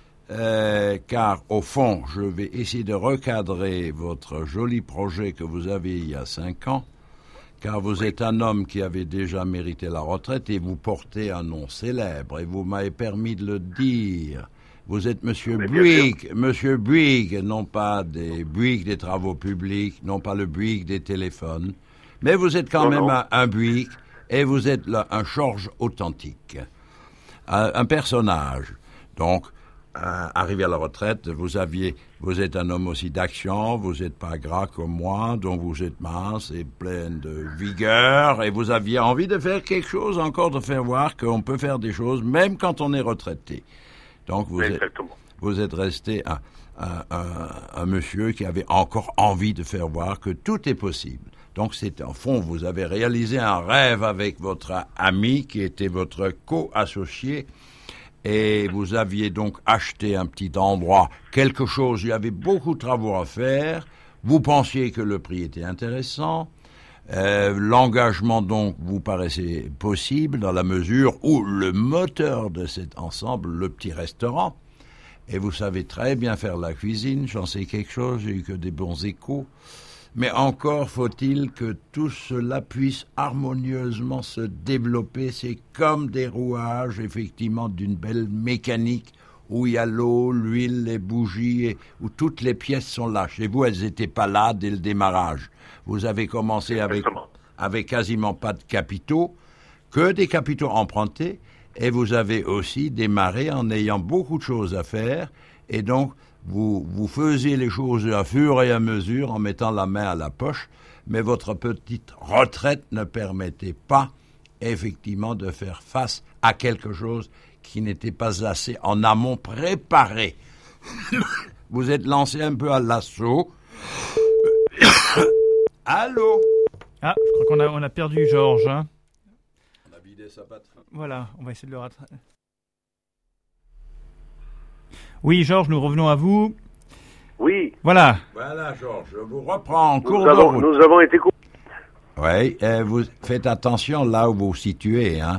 euh, car, au fond, je vais essayer de recadrer votre joli projet que vous avez il y a cinq ans, car vous êtes un homme qui avait déjà mérité la retraite et vous portez un nom célèbre, et vous m'avez permis de le dire. Vous êtes Monsieur Bouygues, Monsieur Bouygues, non pas des Bouygues des travaux publics, non pas le Bouygues des téléphones, mais vous êtes quand non, même non. un, un Bouygues et vous êtes là, un Georges authentique, un, un personnage. Donc, euh, arrivé à la retraite, vous aviez, vous êtes un homme aussi d'action, vous n'êtes pas gras comme moi, donc vous êtes mince et plein de vigueur, et vous aviez envie de faire quelque chose, encore de faire voir qu'on peut faire des choses, même quand on est retraité. Donc vous êtes, vous êtes resté un, un, un, un monsieur qui avait encore envie de faire voir que tout est possible. Donc c'est en fond, vous avez réalisé un rêve avec votre ami qui était votre co-associé et vous aviez donc acheté un petit endroit, quelque chose, il y avait beaucoup de travaux à faire, vous pensiez que le prix était intéressant. Euh, l'engagement donc vous paraissait possible dans la mesure où le moteur de cet ensemble, le petit restaurant, et vous savez très bien faire la cuisine, j'en sais quelque chose, j'ai eu que des bons échos, mais encore faut-il que tout cela puisse harmonieusement se développer, c'est comme des rouages effectivement d'une belle mécanique où il y a l'eau, l'huile, les bougies, et où toutes les pièces sont là. Chez vous, elles n'étaient pas là dès le démarrage. Vous avez commencé avec, avec quasiment pas de capitaux, que des capitaux empruntés, et vous avez aussi démarré en ayant beaucoup de choses à faire, et donc vous, vous faisiez les choses à fur et à mesure en mettant la main à la poche, mais votre petite retraite ne permettait pas, effectivement, de faire face à quelque chose qui n'était pas assez en amont préparé. Vous êtes lancé un peu à l'assaut. Allô? Ah, je crois qu'on a, on a perdu Georges. Hein. On a vidé sa batterie. Voilà, on va essayer de le rattraper. Oui, Georges, nous revenons à vous. Oui. Voilà. Voilà, Georges, je vous reprends en cours nous avons, de route. Nous avons été coupés. Oui, euh, vous faites attention là où vous vous situez, hein.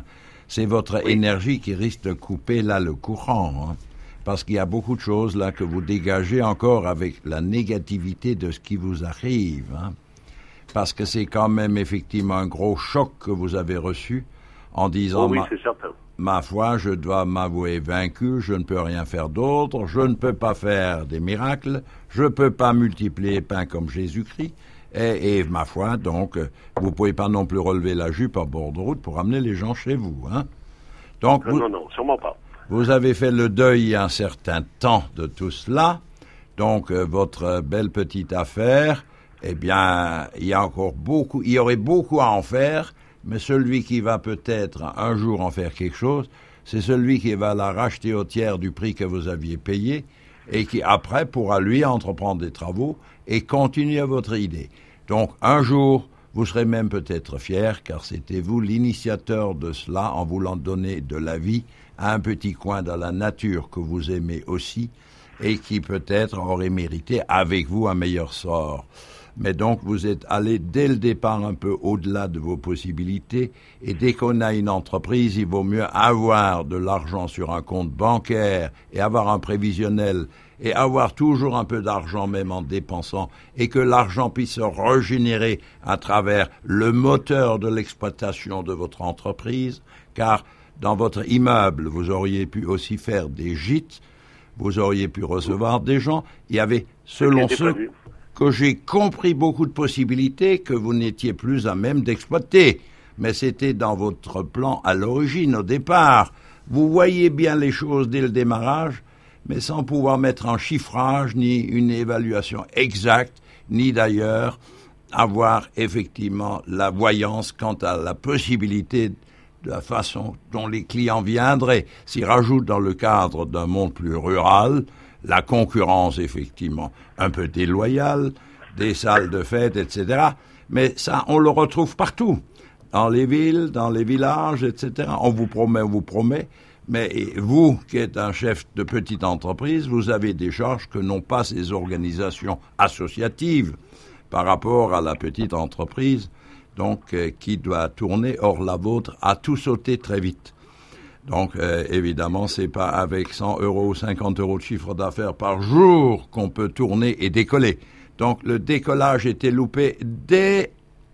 c'est votre oui. énergie qui risque de couper là le courant, hein, parce qu'il y a beaucoup de choses là que vous dégagez encore avec la négativité de ce qui vous arrive, hein, parce que c'est quand même effectivement un gros choc que vous avez reçu en disant oh oui, ma, c'est certain. ma foi, je dois m'avouer vaincu, je ne peux rien faire d'autre, je ne peux pas faire des miracles, je ne peux pas multiplier les pains comme Jésus-Christ. Et, et ma foi, donc, vous pouvez pas non plus relever la jupe à bord de route pour amener les gens chez vous, hein. Donc, non, vous, non, non, sûrement pas. Vous avez fait le deuil il y a un certain temps de tout cela. Donc, euh, votre belle petite affaire, eh bien, il y a encore beaucoup, il y aurait beaucoup à en faire, mais celui qui va peut-être un jour en faire quelque chose, c'est celui qui va la racheter au tiers du prix que vous aviez payé et qui, après, pourra, lui, entreprendre des travaux et continuer votre idée. Donc, un jour, vous serez même peut-être fier, car c'était vous l'initiateur de cela, en voulant donner de la vie à un petit coin dans la nature que vous aimez aussi, et qui peut-être aurait mérité, avec vous, un meilleur sort. Mais donc, vous êtes allé dès le départ un peu au-delà de vos possibilités, et dès qu'on a une entreprise, il vaut mieux avoir de l'argent sur un compte bancaire et avoir un prévisionnel et avoir toujours un peu d'argent même en dépensant, et que l'argent puisse se régénérer à travers le moteur de l'exploitation de votre entreprise, car dans votre immeuble, vous auriez pu aussi faire des gîtes, vous auriez pu recevoir des gens. Il y avait, selon ce que j'ai compris, beaucoup de possibilités que vous n'étiez plus à même d'exploiter. Mais c'était dans votre plan à l'origine, au départ. Vous voyez bien les choses dès le démarrage, mais sans pouvoir mettre en chiffrage, ni une évaluation exacte, ni d'ailleurs avoir effectivement la voyance quant à la possibilité de la façon dont les clients viendraient. S'y rajoute dans le cadre d'un monde plus rural, la concurrence effectivement un peu déloyale, des salles de fête, et cetera. Mais ça, on le retrouve partout, dans les villes, dans les villages, et cetera. On vous promet, on vous promet. Mais vous, qui êtes un chef de petite entreprise, vous avez des charges que n'ont pas ces organisations associatives par rapport à la petite entreprise, donc euh, qui doit tourner. Or, la vôtre a tout sauté très vite. Donc, euh, évidemment, c'est pas avec cent euros ou cinquante euros de chiffre d'affaires par jour qu'on peut tourner et décoller. Donc, le décollage était loupé dès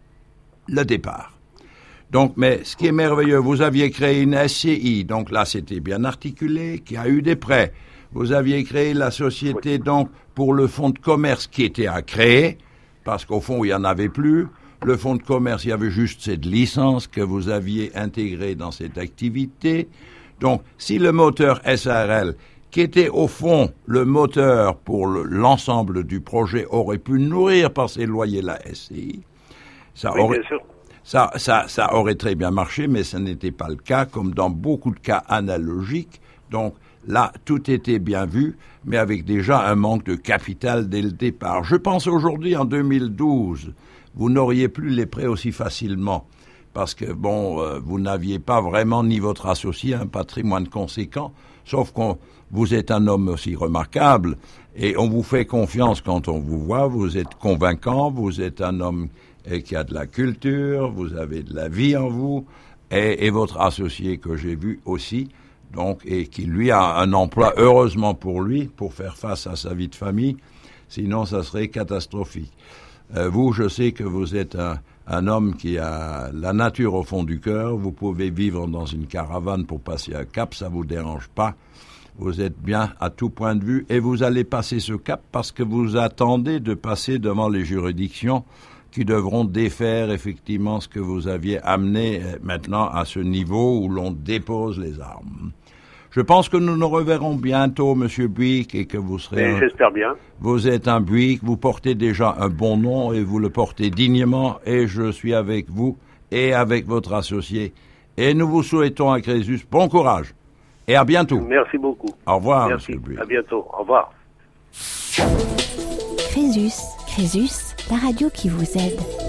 le départ. Donc, mais ce qui est merveilleux, vous aviez créé une S C I, donc là c'était bien articulé, qui a eu des prêts. Vous aviez créé la société donc pour le fonds de commerce qui était à créer, parce qu'au fond il n'y en avait plus. Le fonds de commerce, il y avait juste cette licence que vous aviez intégrée dans cette activité. Donc, si le moteur S A R L, qui était au fond le moteur pour le, l'ensemble du projet, aurait pu nourrir par ses loyers la S C I, ça oui, aurait... bien sûr. Ça, ça, ça aurait très bien marché, mais ce n'était pas le cas, comme dans beaucoup de cas analogiques. Donc là, tout était bien vu, mais avec déjà un manque de capital dès le départ. Je pense aujourd'hui, en deux mille douze, vous n'auriez plus les prêts aussi facilement, parce que, bon, euh, vous n'aviez pas vraiment, ni votre associé, un patrimoine conséquent, sauf qu'on vous êtes un homme aussi remarquable, et on vous fait confiance quand on vous voit, vous êtes convaincant, vous êtes un homme et qui a de la culture, vous avez de la vie en vous, et, et votre associé que j'ai vu aussi, donc, et qui lui a un emploi, heureusement pour lui, pour faire face à sa vie de famille, sinon ça serait catastrophique. Euh, vous, je sais que vous êtes un, un homme qui a la nature au fond du cœur, vous pouvez vivre dans une caravane pour passer un cap, ça vous dérange pas, vous êtes bien à tout point de vue, et vous allez passer ce cap parce que vous attendez de passer devant les juridictions qui devront défaire effectivement ce que vous aviez amené maintenant à ce niveau où l'on dépose les armes. Je pense que nous nous reverrons bientôt, Monsieur Buick, et que vous serez... Mais j'espère bien. Vous êtes un Buick, vous portez déjà un bon nom et vous le portez dignement, et je suis avec vous et avec votre associé. Et nous vous souhaitons à Crésus bon courage et à bientôt. Merci beaucoup. Au revoir, Merci. Monsieur Buick. À bientôt. Au revoir. Crésus, Crésus, la radio qui vous aide.